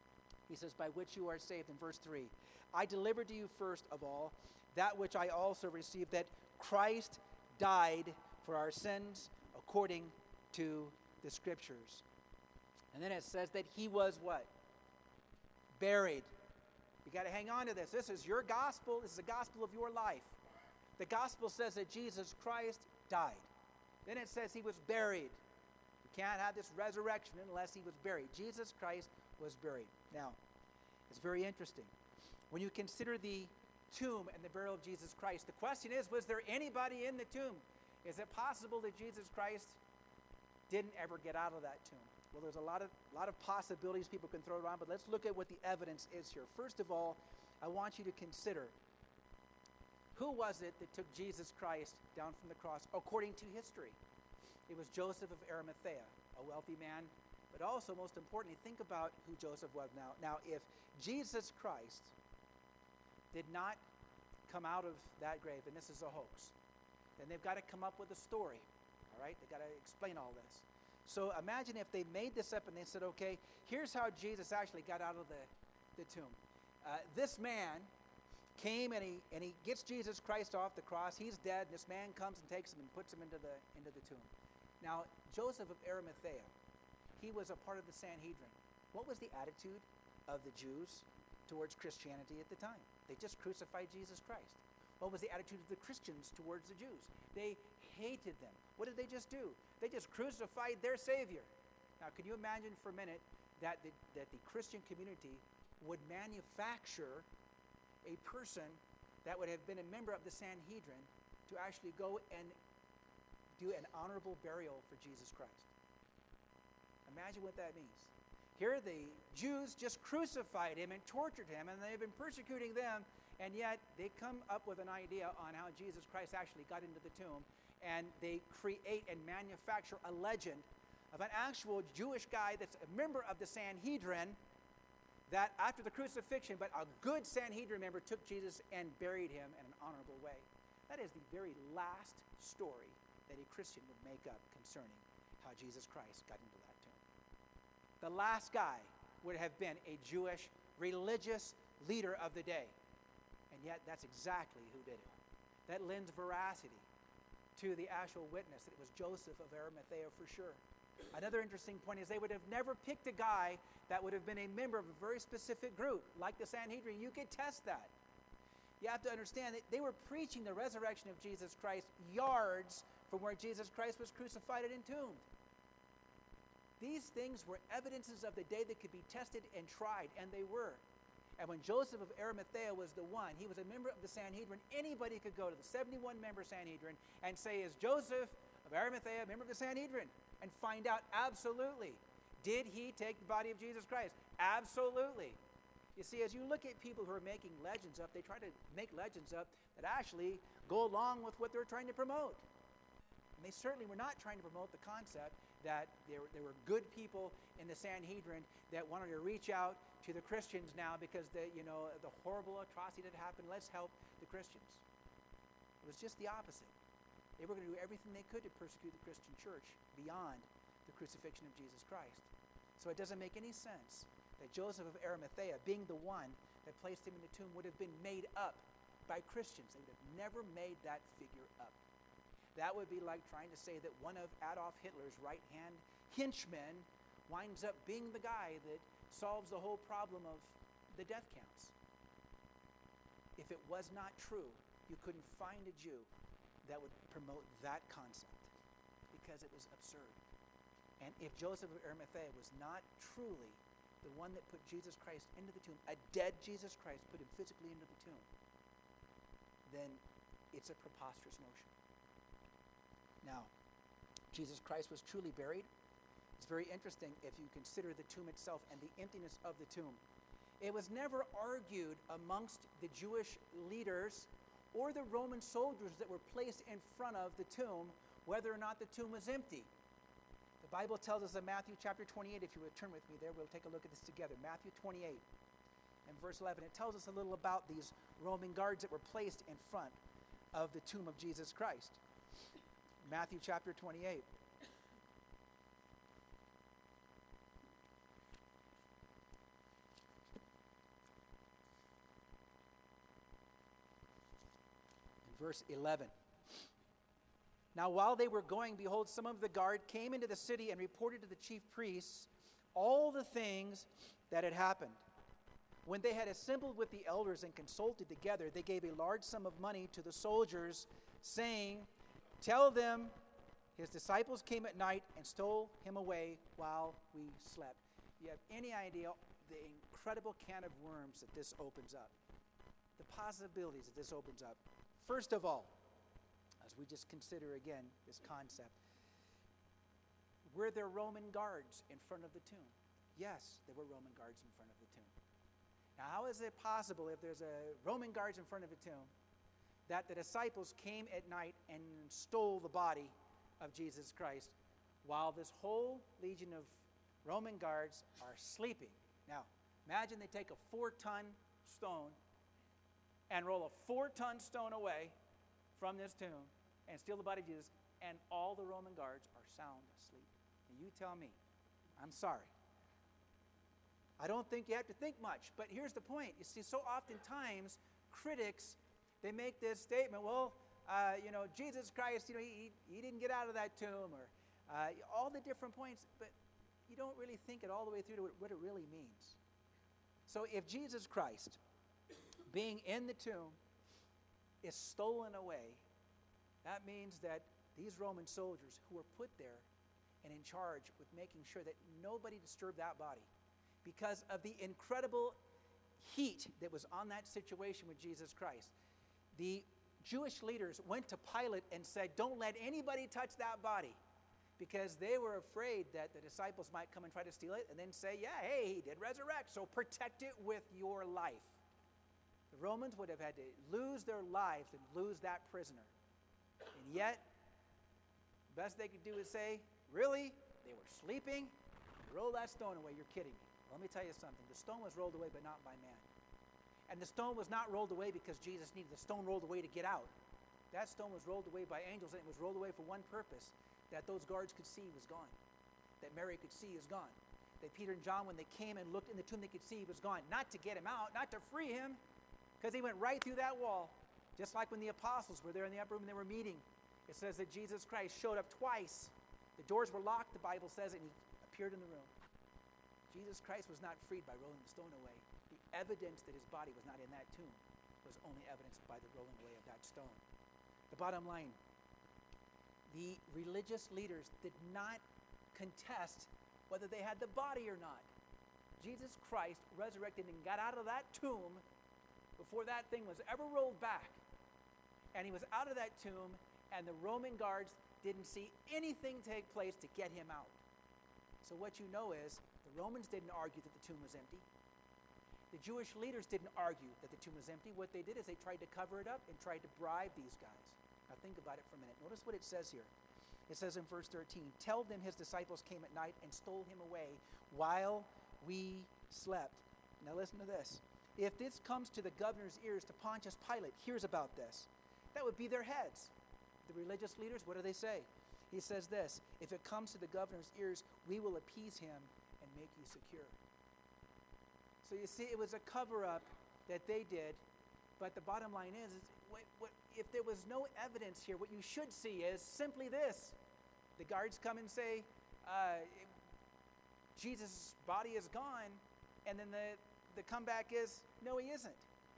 He says, by which you are saved in verse three. I delivered to you first of all that which I also received, that Christ died for our sins according to the Scriptures. And then it says that he was what? Buried. You got to hang on to this. This is your gospel. This is the gospel of your life. The gospel says that Jesus Christ died. Then it says he was buried. You can't have this resurrection unless he was buried. Jesus Christ was buried. Now, it's very interesting. When you consider the tomb and the burial of Jesus Christ, the question is, was there anybody in the tomb? Is it possible that Jesus Christ didn't ever get out of that tomb? Well, there's a lot of, lot of possibilities people can throw around, but let's look at what the evidence is here. First of all, I want you to consider, who was it that took Jesus Christ down from the cross according to history? It was Joseph of Arimathea, a wealthy man, but also, most importantly, think about who Joseph was now. Now, if Jesus Christ did not come out of that grave, and this is a hoax, then they've got to come up with a story, all right? They've got to explain all this. So imagine if they made this up and they said, okay, here's how Jesus actually got out of the, the tomb. Uh, this man came and he, and he gets Jesus Christ off the cross. He's dead, and this man comes and takes him and puts him into the, into the tomb. Now, Joseph of Arimathea, he was a part of the Sanhedrin. What was the attitude of the Jews towards Christianity at the time? They just crucified Jesus Christ. What was the attitude of the Christians towards the Jews? They hated them. What did they just do? They just crucified their Savior. Now, can you imagine for a minute that the, that the Christian community would manufacture a person that would have been a member of the Sanhedrin to actually go and do an honorable burial for Jesus Christ? Imagine what that means. Here the Jews just crucified him and tortured him, and they've been persecuting them, and yet they come up with an idea on how Jesus Christ actually got into the tomb, and they create and manufacture a legend of an actual Jewish guy that's a member of the Sanhedrin, that after the crucifixion, but a good Sanhedrin member took Jesus and buried him in an honorable way. That is the very last story that a Christian would make up concerning how Jesus Christ got into that tomb. The last guy would have been a Jewish religious leader of the day. And yet that's exactly who did it. That lends veracity to the actual witness that it was Joseph of Arimathea for sure. Another interesting point is they would have never picked a guy that would have been a member of a very specific group, like the Sanhedrin. You could test that. You have to understand that they were preaching the resurrection of Jesus Christ yards from where Jesus Christ was crucified and entombed. These things were evidences of the day that could be tested and tried, and they were. And when Joseph of Arimathea was the one, he was a member of the Sanhedrin. Anybody could go to the seventy-one member Sanhedrin and say, is Joseph of Arimathea a member of the Sanhedrin? And find out absolutely. Did he take the body of Jesus Christ? Absolutely. You see, as you look at people who are making legends up, they try to make legends up that actually go along with what they're trying to promote. And they certainly were not trying to promote the concept that there, there were good people in the Sanhedrin that wanted to reach out to the Christians now because the, you know, the horrible atrocity that happened. Let's help the Christians. It was just the opposite. They were going to do everything they could to persecute the Christian church beyond the crucifixion of Jesus Christ. So it doesn't make any sense that Joseph of Arimathea, being the one that placed him in the tomb, would have been made up by Christians. They would have never made that figure up. That would be like trying to say that one of Adolf Hitler's right-hand henchmen winds up being the guy that solves the whole problem of the death counts. If it was not true, you couldn't find a Jew that would promote that concept because it was absurd. And if Joseph of Arimathea was not truly the one that put Jesus Christ into the tomb, a dead Jesus Christ put him physically into the tomb, then it's a preposterous notion. Now, Jesus Christ was truly buried. It's very interesting if you consider the tomb itself and the emptiness of the tomb. It was never argued amongst the Jewish leaders or the Roman soldiers that were placed in front of the tomb whether or not the tomb was empty. The Bible tells us in Matthew chapter twenty-eight, if you would turn with me there, we'll take a look at this together. Matthew twenty-eight and verse eleven. It tells us a little about these Roman guards that were placed in front of the tomb of Jesus Christ. Matthew chapter twenty-eight. verse eleven. Now while they were going, behold, some of the guard came into the city and reported to the chief priests all the things that had happened. When they had assembled with the elders and consulted together, they gave a large sum of money to the soldiers, saying, "Tell them his disciples came at night and stole him away while we slept." You have any idea the incredible can of worms that this opens up? The possibilities that this opens up. First of all, as we just consider again this concept, were there Roman guards in front of the tomb? Yes, there were Roman guards in front of the tomb. Now, how is it possible, if there's a Roman guards in front of a tomb, that the disciples came at night and stole the body of Jesus Christ while this whole legion of Roman guards are sleeping? Now, imagine they take a four-ton stone and roll a four-ton stone away from this tomb and steal the body of Jesus, and all the Roman guards are sound asleep. And you tell me. I'm sorry. I don't think you have to think much, but here's the point. You see, so oftentimes, critics, they make this statement, well, uh, you know, Jesus Christ, you know, he, he didn't get out of that tomb, or uh, all the different points, but you don't really think it all the way through to what it really means. So if Jesus Christ, being in the tomb, is stolen away, that means that these Roman soldiers who were put there and in charge with making sure that nobody disturbed that body, because of the incredible heat that was on that situation with Jesus Christ, the Jewish leaders went to Pilate and said, "Don't let anybody touch that body," because they were afraid that the disciples might come and try to steal it and then say, "Yeah, hey, he did resurrect, so protect it with your life." The Romans would have had to lose their lives and lose that prisoner. And yet, the best they could do is say, "Really? They were sleeping? Roll that stone away. You're kidding me." Well, let me tell you something. The stone was rolled away, but not by man. And the stone was not rolled away because Jesus needed the stone rolled away to get out. That stone was rolled away by angels, and it was rolled away for one purpose, that those guards could see he was gone, that Mary could see he was gone, that Peter and John, when they came and looked in the tomb, they could see he was gone. Not to get him out, not to free him, because he went right through that wall. Just like when the apostles were there in the upper room and they were meeting. It says that Jesus Christ showed up twice. The doors were locked, the Bible says, and he appeared in the room. Jesus Christ was not freed by rolling the stone away. The evidence that his body was not in that tomb was only evidenced by the rolling away of that stone. The bottom line, the religious leaders did not contest whether they had the body or not. Jesus Christ resurrected and got out of that tomb before that thing was ever rolled back. And he was out of that tomb, and the Roman guards didn't see anything take place to get him out. So what you know is, the Romans didn't argue that the tomb was empty. The Jewish leaders didn't argue that the tomb was empty. What they did is they tried to cover it up and tried to bribe these guys. Now think about it for a minute. Notice what it says here. It says in verse thirteen, "Tell them his disciples came at night and stole him away while we slept." Now listen to this. If this comes to the governor's ears, to Pontius Pilate hears about this, that would be their heads. The religious leaders, what do they say? He says this, "If it comes to the governor's ears, we will appease him and make you secure." So you see, it was a cover-up that they did, but the bottom line is, is what, what, if there was no evidence here, what you should see is simply this. The guards come and say, uh, Jesus' body is gone, and then the, the comeback is, no, he isn't.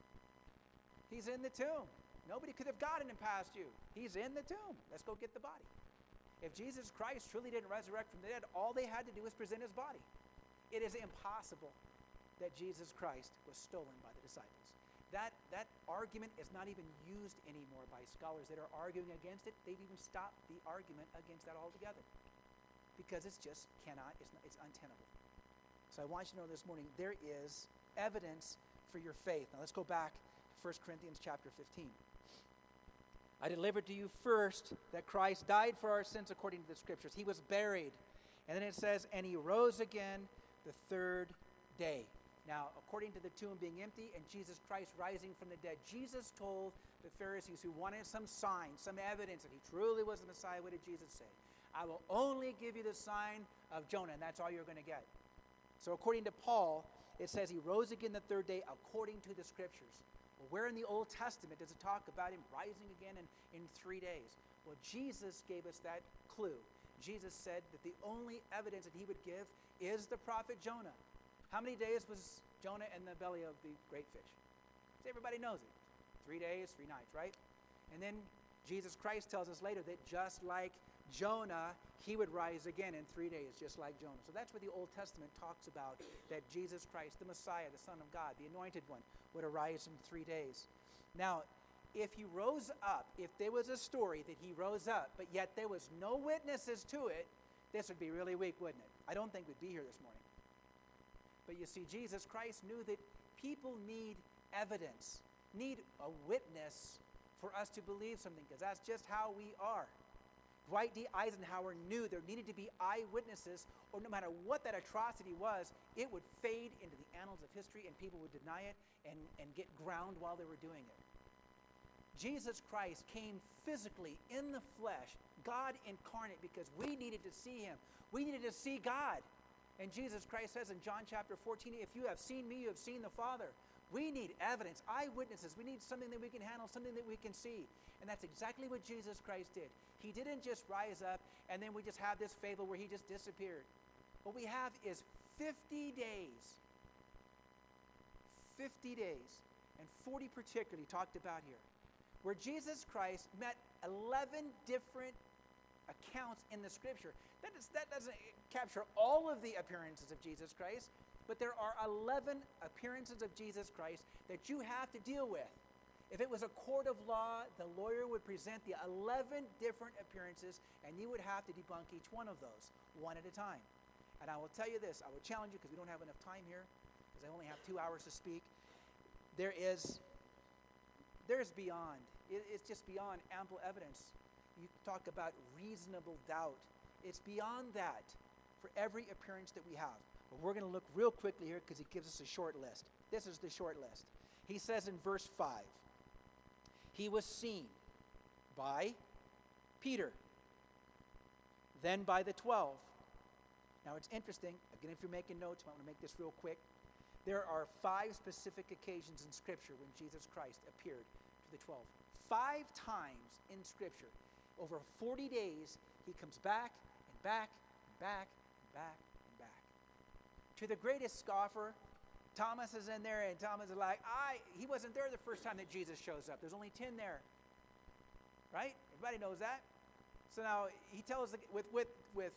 He's in the tomb. Nobody could have gotten him past you. He's in the tomb. Let's go get the body. If Jesus Christ truly didn't resurrect from the dead, all they had to do was present his body. It is impossible that Jesus Christ was stolen by the disciples. That, that argument is not even used anymore by scholars that are arguing against it. They've even stopped the argument against that altogether because it's just cannot, it's, not, it's untenable. So I want you to know this morning, there is evidence for your faith. Now let's go back to First Corinthians chapter fifteen. I delivered to you first that Christ died for our sins according to the Scriptures. He was buried. And then it says, and he rose again the third day. Now, according to the tomb being empty and Jesus Christ rising from the dead, Jesus told the Pharisees who wanted some sign, some evidence that he truly was the Messiah. What did Jesus say? I will only give you the sign of Jonah, and that's all you're going to get. So according to Paul, it says he rose again the third day according to the Scriptures. Well, where in the Old Testament does it talk about him rising again in, in three days? Well, Jesus gave us that clue. Jesus said that the only evidence that he would give is the prophet Jonah. How many days was Jonah in the belly of the great fish? Everybody knows it. Three days, three nights, right? And then Jesus Christ tells us later that just like Jonah, he would rise again in three days, just like Jonah. So that's what the Old Testament talks about, that Jesus Christ, the Messiah, the Son of God, the Anointed One, would arise in three days. Now, if he rose up, if there was a story that he rose up, but yet there was no witnesses to it, this would be really weak, wouldn't it? I don't think we'd be here this morning. But you see, Jesus Christ knew that people need evidence, need a witness for us to believe something, because that's just how we are. Dwight D. Eisenhower knew there needed to be eyewitnesses, or no matter what that atrocity was, it would fade into the annals of history and people would deny it and, and get ground while they were doing it. Jesus Christ came physically in the flesh, God incarnate, because we needed to see him. We needed to see God. And Jesus Christ says in John chapter fourteen, if you have seen me, you have seen the Father. We need evidence, eyewitnesses. We need something that we can handle, something that we can see. And that's exactly what Jesus Christ did. He didn't just rise up and then we just have this fable where he just disappeared. What we have is fifty days. fifty days, and forty particularly talked about here, where Jesus Christ met eleven different accounts in the Scripture. That, is, that doesn't capture all of the appearances of Jesus Christ, but there are eleven appearances of Jesus Christ that you have to deal with. If it was a court of law, the lawyer would present the eleven different appearances, and you would have to debunk each one of those, one at a time. And I will tell you this, I will challenge you, because we don't have enough time here, because I only have two hours to speak. There is, there's beyond, it, it's just beyond ample evidence. You talk about reasonable doubt. It's beyond that for every appearance that we have. But we're going to look real quickly here because he gives us a short list. This is the short list. He says in verse five, he was seen by Peter, then by the twelve. Now it's interesting, again, if you're making notes, I'm going to make this real quick. There are five specific occasions in Scripture when Jesus Christ appeared to the twelve. Five times in Scripture. Over forty days, he comes back and back and back and back and back. To the greatest scoffer, Thomas is in there, and Thomas is like, I, he wasn't there the first time that Jesus shows up. There's only ten there. Right? Everybody knows that. So now he tells, the, with, with, with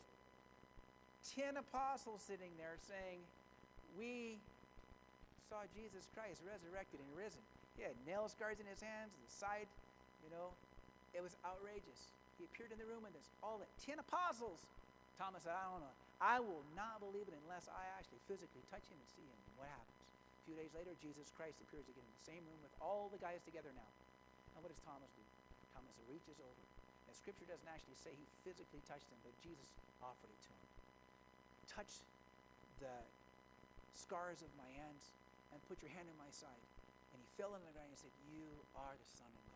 ten apostles sitting there saying, we saw Jesus Christ resurrected and risen. He had nail scars in his hands, the side, you know. It was outrageous. He appeared in the room and there's all the ten apostles. Thomas said, I don't know. I will not believe it unless I actually physically touch him and see him. And what happens? A few days later, Jesus Christ appears again in the same room with all the guys together now. And what does Thomas do? Thomas reaches over. And Scripture doesn't actually say he physically touched him, but Jesus offered it to him. Touch the scars of my hands and put your hand in my side. And he fell on the ground and said, you are the Son of God.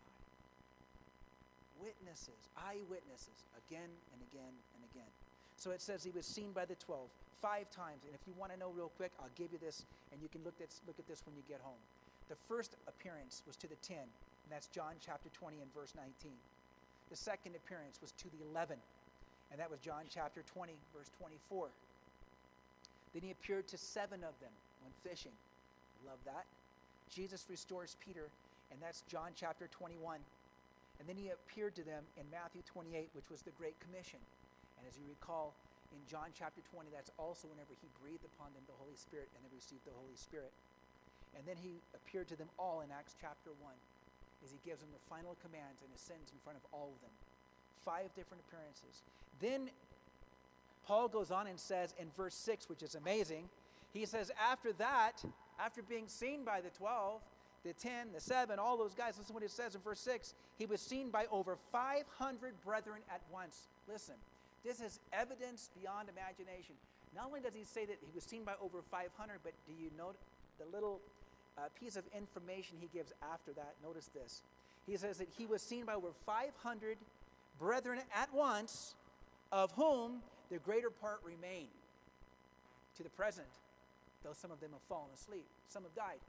Witnesses, eyewitnesses, again and again and again. So it says he was seen by the twelve five times. And if you want to know real quick, I'll give you this, and you can look at, look at this when you get home. The first appearance was to the ten, and that's John chapter twenty and verse nineteen. The second appearance was to the eleven, and that was John chapter twenty, verse twenty-four. Then he appeared to seven of them when fishing. Love that. Jesus restores Peter, and that's John chapter twenty-one. And then he appeared to them in Matthew twenty-eight, which was the Great Commission. And as you recall, in John chapter twenty, that's also whenever he breathed upon them the Holy Spirit and they received the Holy Spirit. And then he appeared to them all in Acts chapter one, as he gives them the final commands and ascends in front of all of them. Five different appearances. Then Paul goes on and says in verse six, which is amazing, he says, after that, after being seen by the twelve, the ten, the seven, all those guys, listen to what it says in verse six. He was seen by over five hundred brethren at once. Listen, this is evidence beyond imagination. Not only does he say that he was seen by over five hundred, but do you note the little uh, piece of information he gives after that? Notice this. He says that he was seen by over five hundred brethren at once, of whom the greater part remain to the present, though some of them have fallen asleep. Some have died.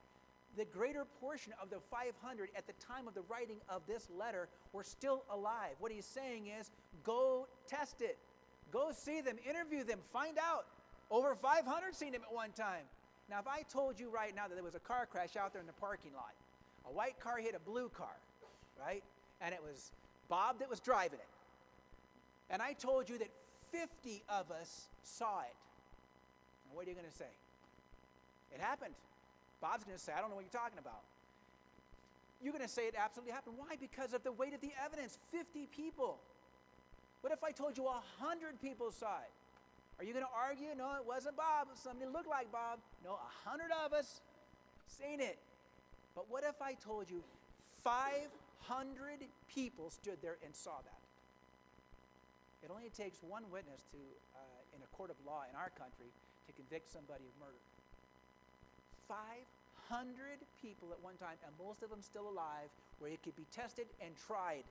the greater portion of the five hundred at the time of the writing of this letter were still alive. What he's saying is, go test it. Go see them, interview them, find out. Over five hundred seen him at one time. Now, if I told you right now that there was a car crash out there in the parking lot, a white car hit a blue car, right? And it was Bob that was driving it. And I told you that fifty of us saw it. Now, what are you going to say? It happened. Bob's going to say, I don't know what you're talking about. You're going to say it absolutely happened. Why? Because of the weight of the evidence. fifty people. What if I told you one hundred people saw it? Are you going to argue? No, it wasn't Bob. Somebody looked like Bob. No, one hundred of us seen it. But what if I told you five hundred people stood there and saw that? It only takes one witness to, uh, in a court of law in our country to convict somebody of murder. five hundred people at one time, and most of them still alive, where it could be tested and tried.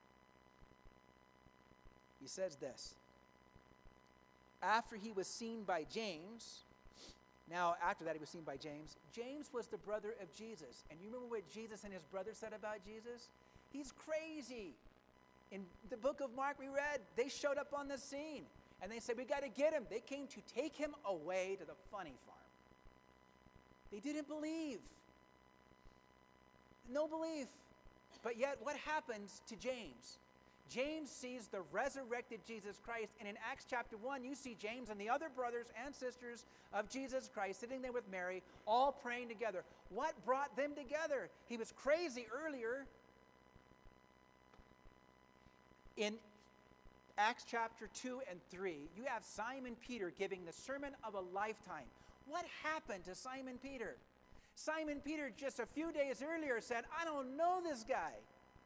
He says this. After he was seen by James, now after that he was seen by James, James was the brother of Jesus. And you remember what Jesus and his brother said about Jesus? He's crazy. In the book of Mark we read, they showed up on the scene. And they said, we got to get him. They came to take him away to the funny farm. They didn't believe. No belief. But yet, what happens to James? James sees the resurrected Jesus Christ. And in Acts chapter one, you see James and the other brothers and sisters of Jesus Christ sitting there with Mary, all praying together. What brought them together? He was crazy earlier. In Acts chapter two and three, you have Simon Peter giving the sermon of a lifetime. What happened to Simon Peter? Simon Peter just a few days earlier said, I don't know this guy.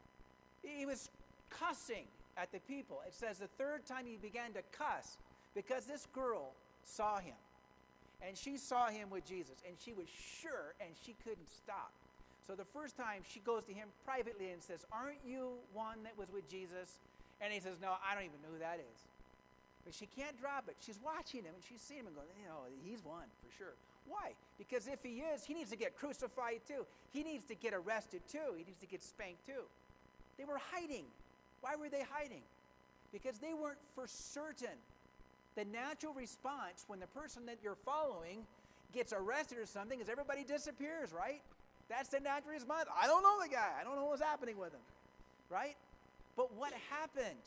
He was cussing at the people. It says the third time he began to cuss because this girl saw him. And she saw him with Jesus. And she was sure and she couldn't stop. So the first time she goes to him privately and says, aren't you one that was with Jesus? And he says, no, I don't even know who that is. But she can't drop it. She's watching him and she's seeing him and going, you know, he's one for sure. Why? Because if he is, he needs to get crucified too. He needs to get arrested too. He needs to get spanked too. They were hiding. Why were they hiding? Because they weren't for certain. The natural response when the person that you're following gets arrested or something is everybody disappears, right? That's the natural response. I don't know the guy. I don't know what's happening with him, right? But what happened?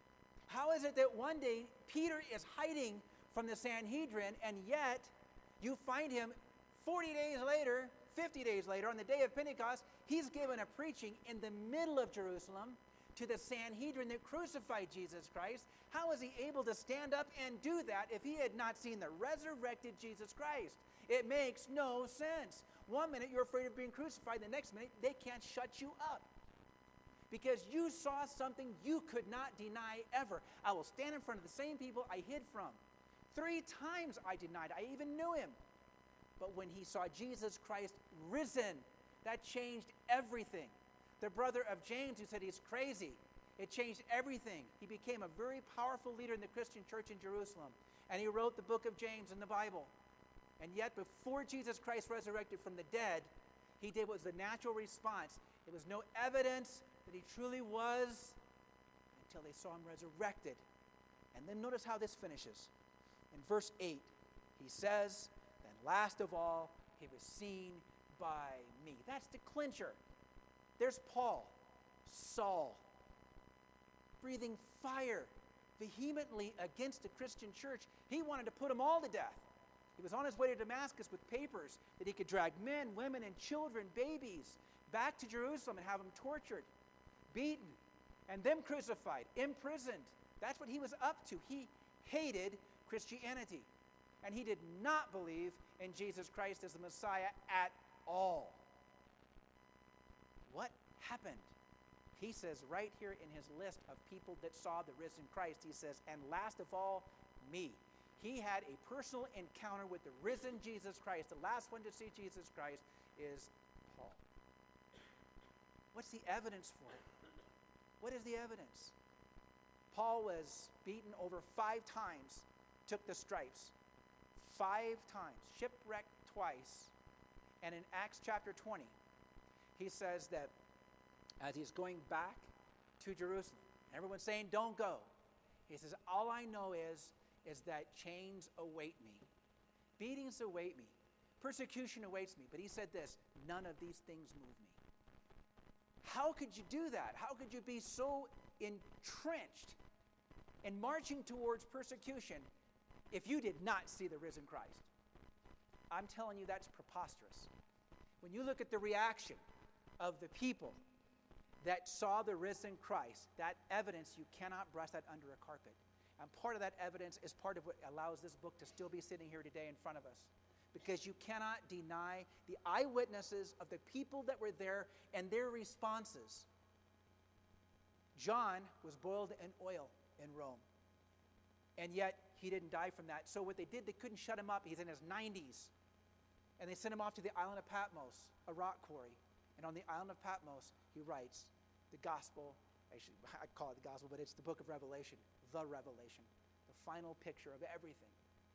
How is it that one day Peter is hiding from the Sanhedrin and yet you find him forty days later, fifty days later, on the day of Pentecost, he's given a preaching in the middle of Jerusalem to the Sanhedrin that crucified Jesus Christ. How was he able to stand up and do that if he had not seen the resurrected Jesus Christ? It makes no sense. One minute you're afraid of being crucified, the next minute they can't shut you up. Because you saw something you could not deny ever. I will stand in front of the same people I hid from. Three times I denied. I even knew him. But when he saw Jesus Christ risen, that changed everything. The brother of James who said he's crazy, it changed everything. He became a very powerful leader in the Christian church in Jerusalem. And he wrote the book of James in the Bible. And yet before Jesus Christ resurrected from the dead, he did what was the natural response. There was no evidence that he truly was until they saw him resurrected. And then notice how this finishes. In verse eight, he says, then last of all, he was seen by me. That's the clincher. There's Paul, Saul, breathing fire vehemently against the Christian church. He wanted to put them all to death. He was on his way to Damascus with papers that he could drag men, women, and children, babies, back to Jerusalem and have them tortured, beaten, and them crucified, imprisoned. That's what he was up to. He hated Christianity. And he did not believe in Jesus Christ as the Messiah at all. What happened? He says right here in his list of people that saw the risen Christ, he says, and last of all, me. He had a personal encounter with the risen Jesus Christ. The last one to see Jesus Christ is Paul. What's the evidence for it? What is the evidence? Paul was beaten over five times, took the stripes five times, shipwrecked twice, And in Acts chapter twenty, he says that as he's going back to Jerusalem, everyone's saying, don't go. He says, all I know is, is that chains await me. Beatings await me. Persecution awaits me. But he said this, none of these things move me. How could you do that? How could you be so entrenched in marching towards persecution if you did not see the risen Christ? I'm telling you, that's preposterous. When you look at the reaction of the people that saw the risen Christ, that evidence, you cannot brush that under a carpet. And part of that evidence is part of what allows this book to still be sitting here today in front of us. Because you cannot deny the eyewitnesses of the people that were there and their responses. John was boiled in oil in Rome. And yet, he didn't die from that. So what they did, they couldn't shut him up. He's in his nineties. And they sent him off to the island of Patmos, a rock quarry. And on the island of Patmos, he writes the gospel. Actually, I call it the gospel, but it's the book of Revelation, the Revelation, the final picture of everything.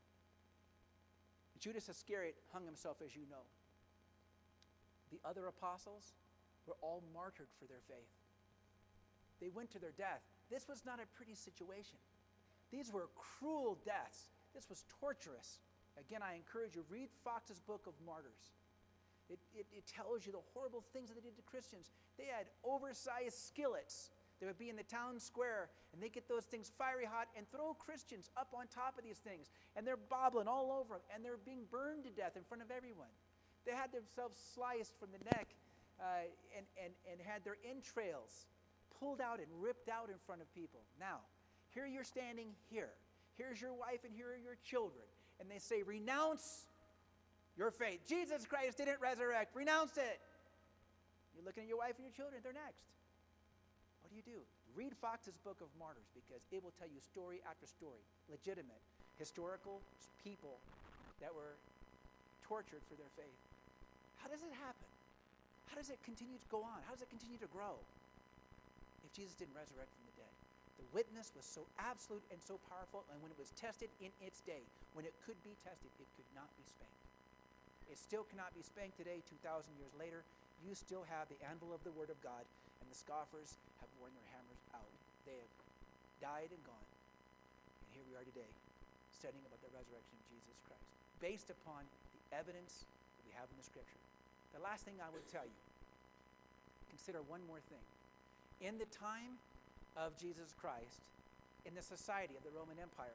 Judas Iscariot hung himself, as you know. The other apostles were all martyred for their faith. They went to their death. This was not a pretty situation. These were cruel deaths. This was torturous. Again, I encourage you, read Fox's Book of Martyrs. It, it, it tells you the horrible things that they did to Christians. They had oversized skillets that would be in the town square, and they get those things fiery hot and throw Christians up on top of these things, and they're bobbling all over them, and they're being burned to death in front of everyone. They had themselves sliced from the neck uh, and, and, and had their entrails pulled out and ripped out in front of people. Now, here you're standing here. Here's your wife and here are your children. And they say, renounce your faith. Jesus Christ didn't resurrect. Renounce it. You're looking at your wife and your children. They're next. What do you do? Read Fox's Book of Martyrs, because it will tell you story after story, legitimate, historical people that were tortured for their faith. How does it happen? How does it continue to go on? How does it continue to grow if Jesus didn't resurrect from the dead? The witness was so absolute and so powerful, and when it was tested in its day, when it could be tested, it could not be spanked. It still cannot be spanked today, two thousand years later. You still have the anvil of the Word of God, and the scoffers have worn their hammers out. They have died and gone. And here we are today, studying about the resurrection of Jesus Christ, based upon the evidence that we have in the Scripture. The last thing I would tell you, consider one more thing. In the time of Jesus Christ, in the society of the Roman Empire,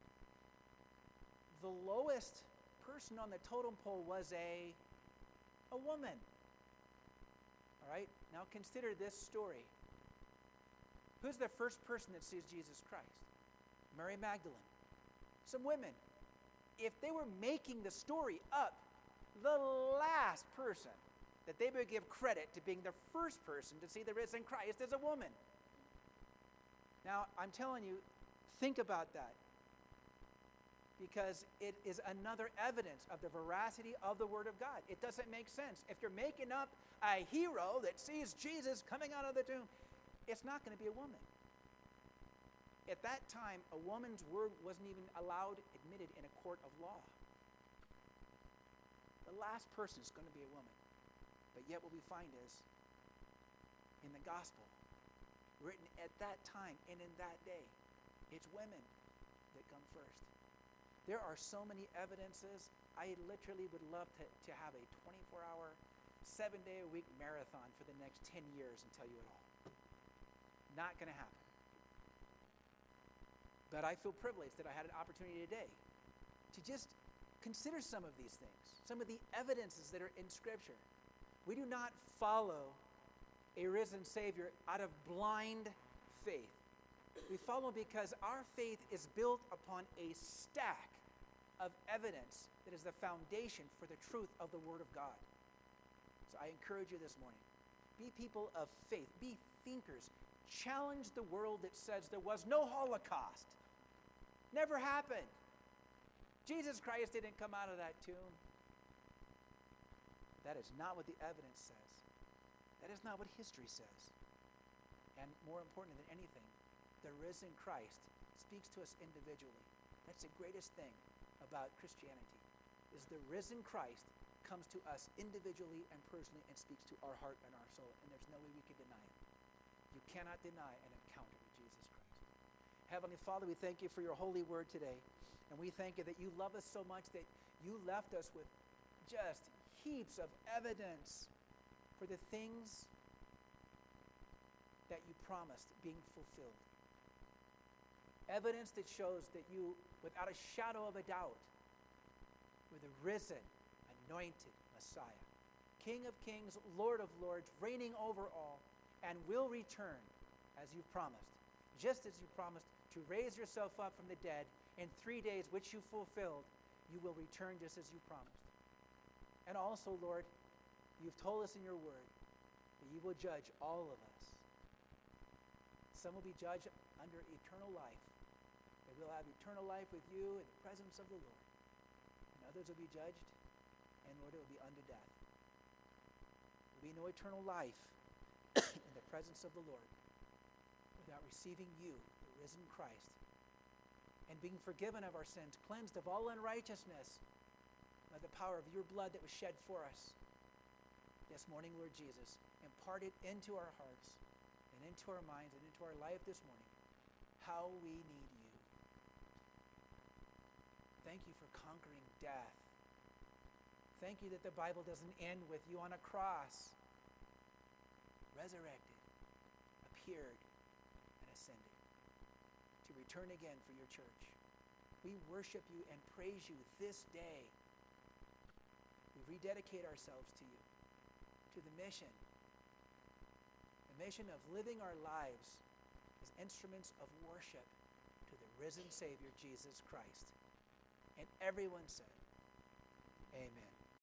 the lowest person on the totem pole was a, a woman. All right? Now consider this story. Who's the first person that sees Jesus Christ? Mary Magdalene. Some women. If they were making the story up, the last person that they would give credit to being the first person to see the risen Christ is a woman. Now, I'm telling you, think about that. Because it is another evidence of the veracity of the Word of God. It doesn't make sense. If you're making up a hero that sees Jesus coming out of the tomb, it's not going to be a woman. At that time, a woman's word wasn't even allowed, admitted in a court of law. The last person is going to be a woman. But yet what we find is, in the gospel, written at that time and in that day, it's women that come first. There are so many evidences. I literally would love to, to have a twenty-four hour, seven day a week marathon for the next ten years and tell you it all. Not going to happen. But I feel privileged that I had an opportunity today to just consider some of these things, some of the evidences that are in Scripture. We do not follow a risen Savior out of blind faith. We follow because our faith is built upon a stack of evidence that is the foundation for the truth of the Word of God. So I encourage you this morning, be people of faith, be thinkers. Challenge the world that says there was no Holocaust. Never happened. Jesus Christ didn't come out of that tomb. That is not what the evidence says. That is not what history says. And more important than anything, the risen Christ speaks to us individually. That's the greatest thing about Christianity, is the risen Christ comes to us individually and personally and speaks to our heart and our soul, and there's no way we can deny it. You cannot deny an encounter with Jesus Christ. Heavenly Father, we thank you for your holy word today, and we thank you that you love us so much that you left us with just heaps of evidence for the things that you promised being fulfilled. Evidence that shows that you, without a shadow of a doubt, were the risen, anointed Messiah, King of kings, Lord of lords, reigning over all, and will return as you've promised, just as you promised to raise yourself up from the dead in three days, which you fulfilled. You will return just as you promised. And also, Lord, you've told us in your word that you will judge all of us. Some will be judged under eternal life. They will have eternal life with you in the presence of the Lord. And others will be judged, and Lord, it will be unto death. There will be no eternal life in the presence of the Lord without receiving you, the risen Christ, and being forgiven of our sins, cleansed of all unrighteousness by the power of your blood that was shed for us this morning, Lord Jesus. Impart it into our hearts and into our minds and into our life this morning, how we need you. Thank you for conquering death. Thank you that the Bible doesn't end with you on a cross, resurrected, appeared, and ascended, to return again for your church. We worship you and praise you this day. We rededicate ourselves to you, to the mission, the mission of living our lives as instruments of worship to the risen Savior, Jesus Christ. And everyone said, amen.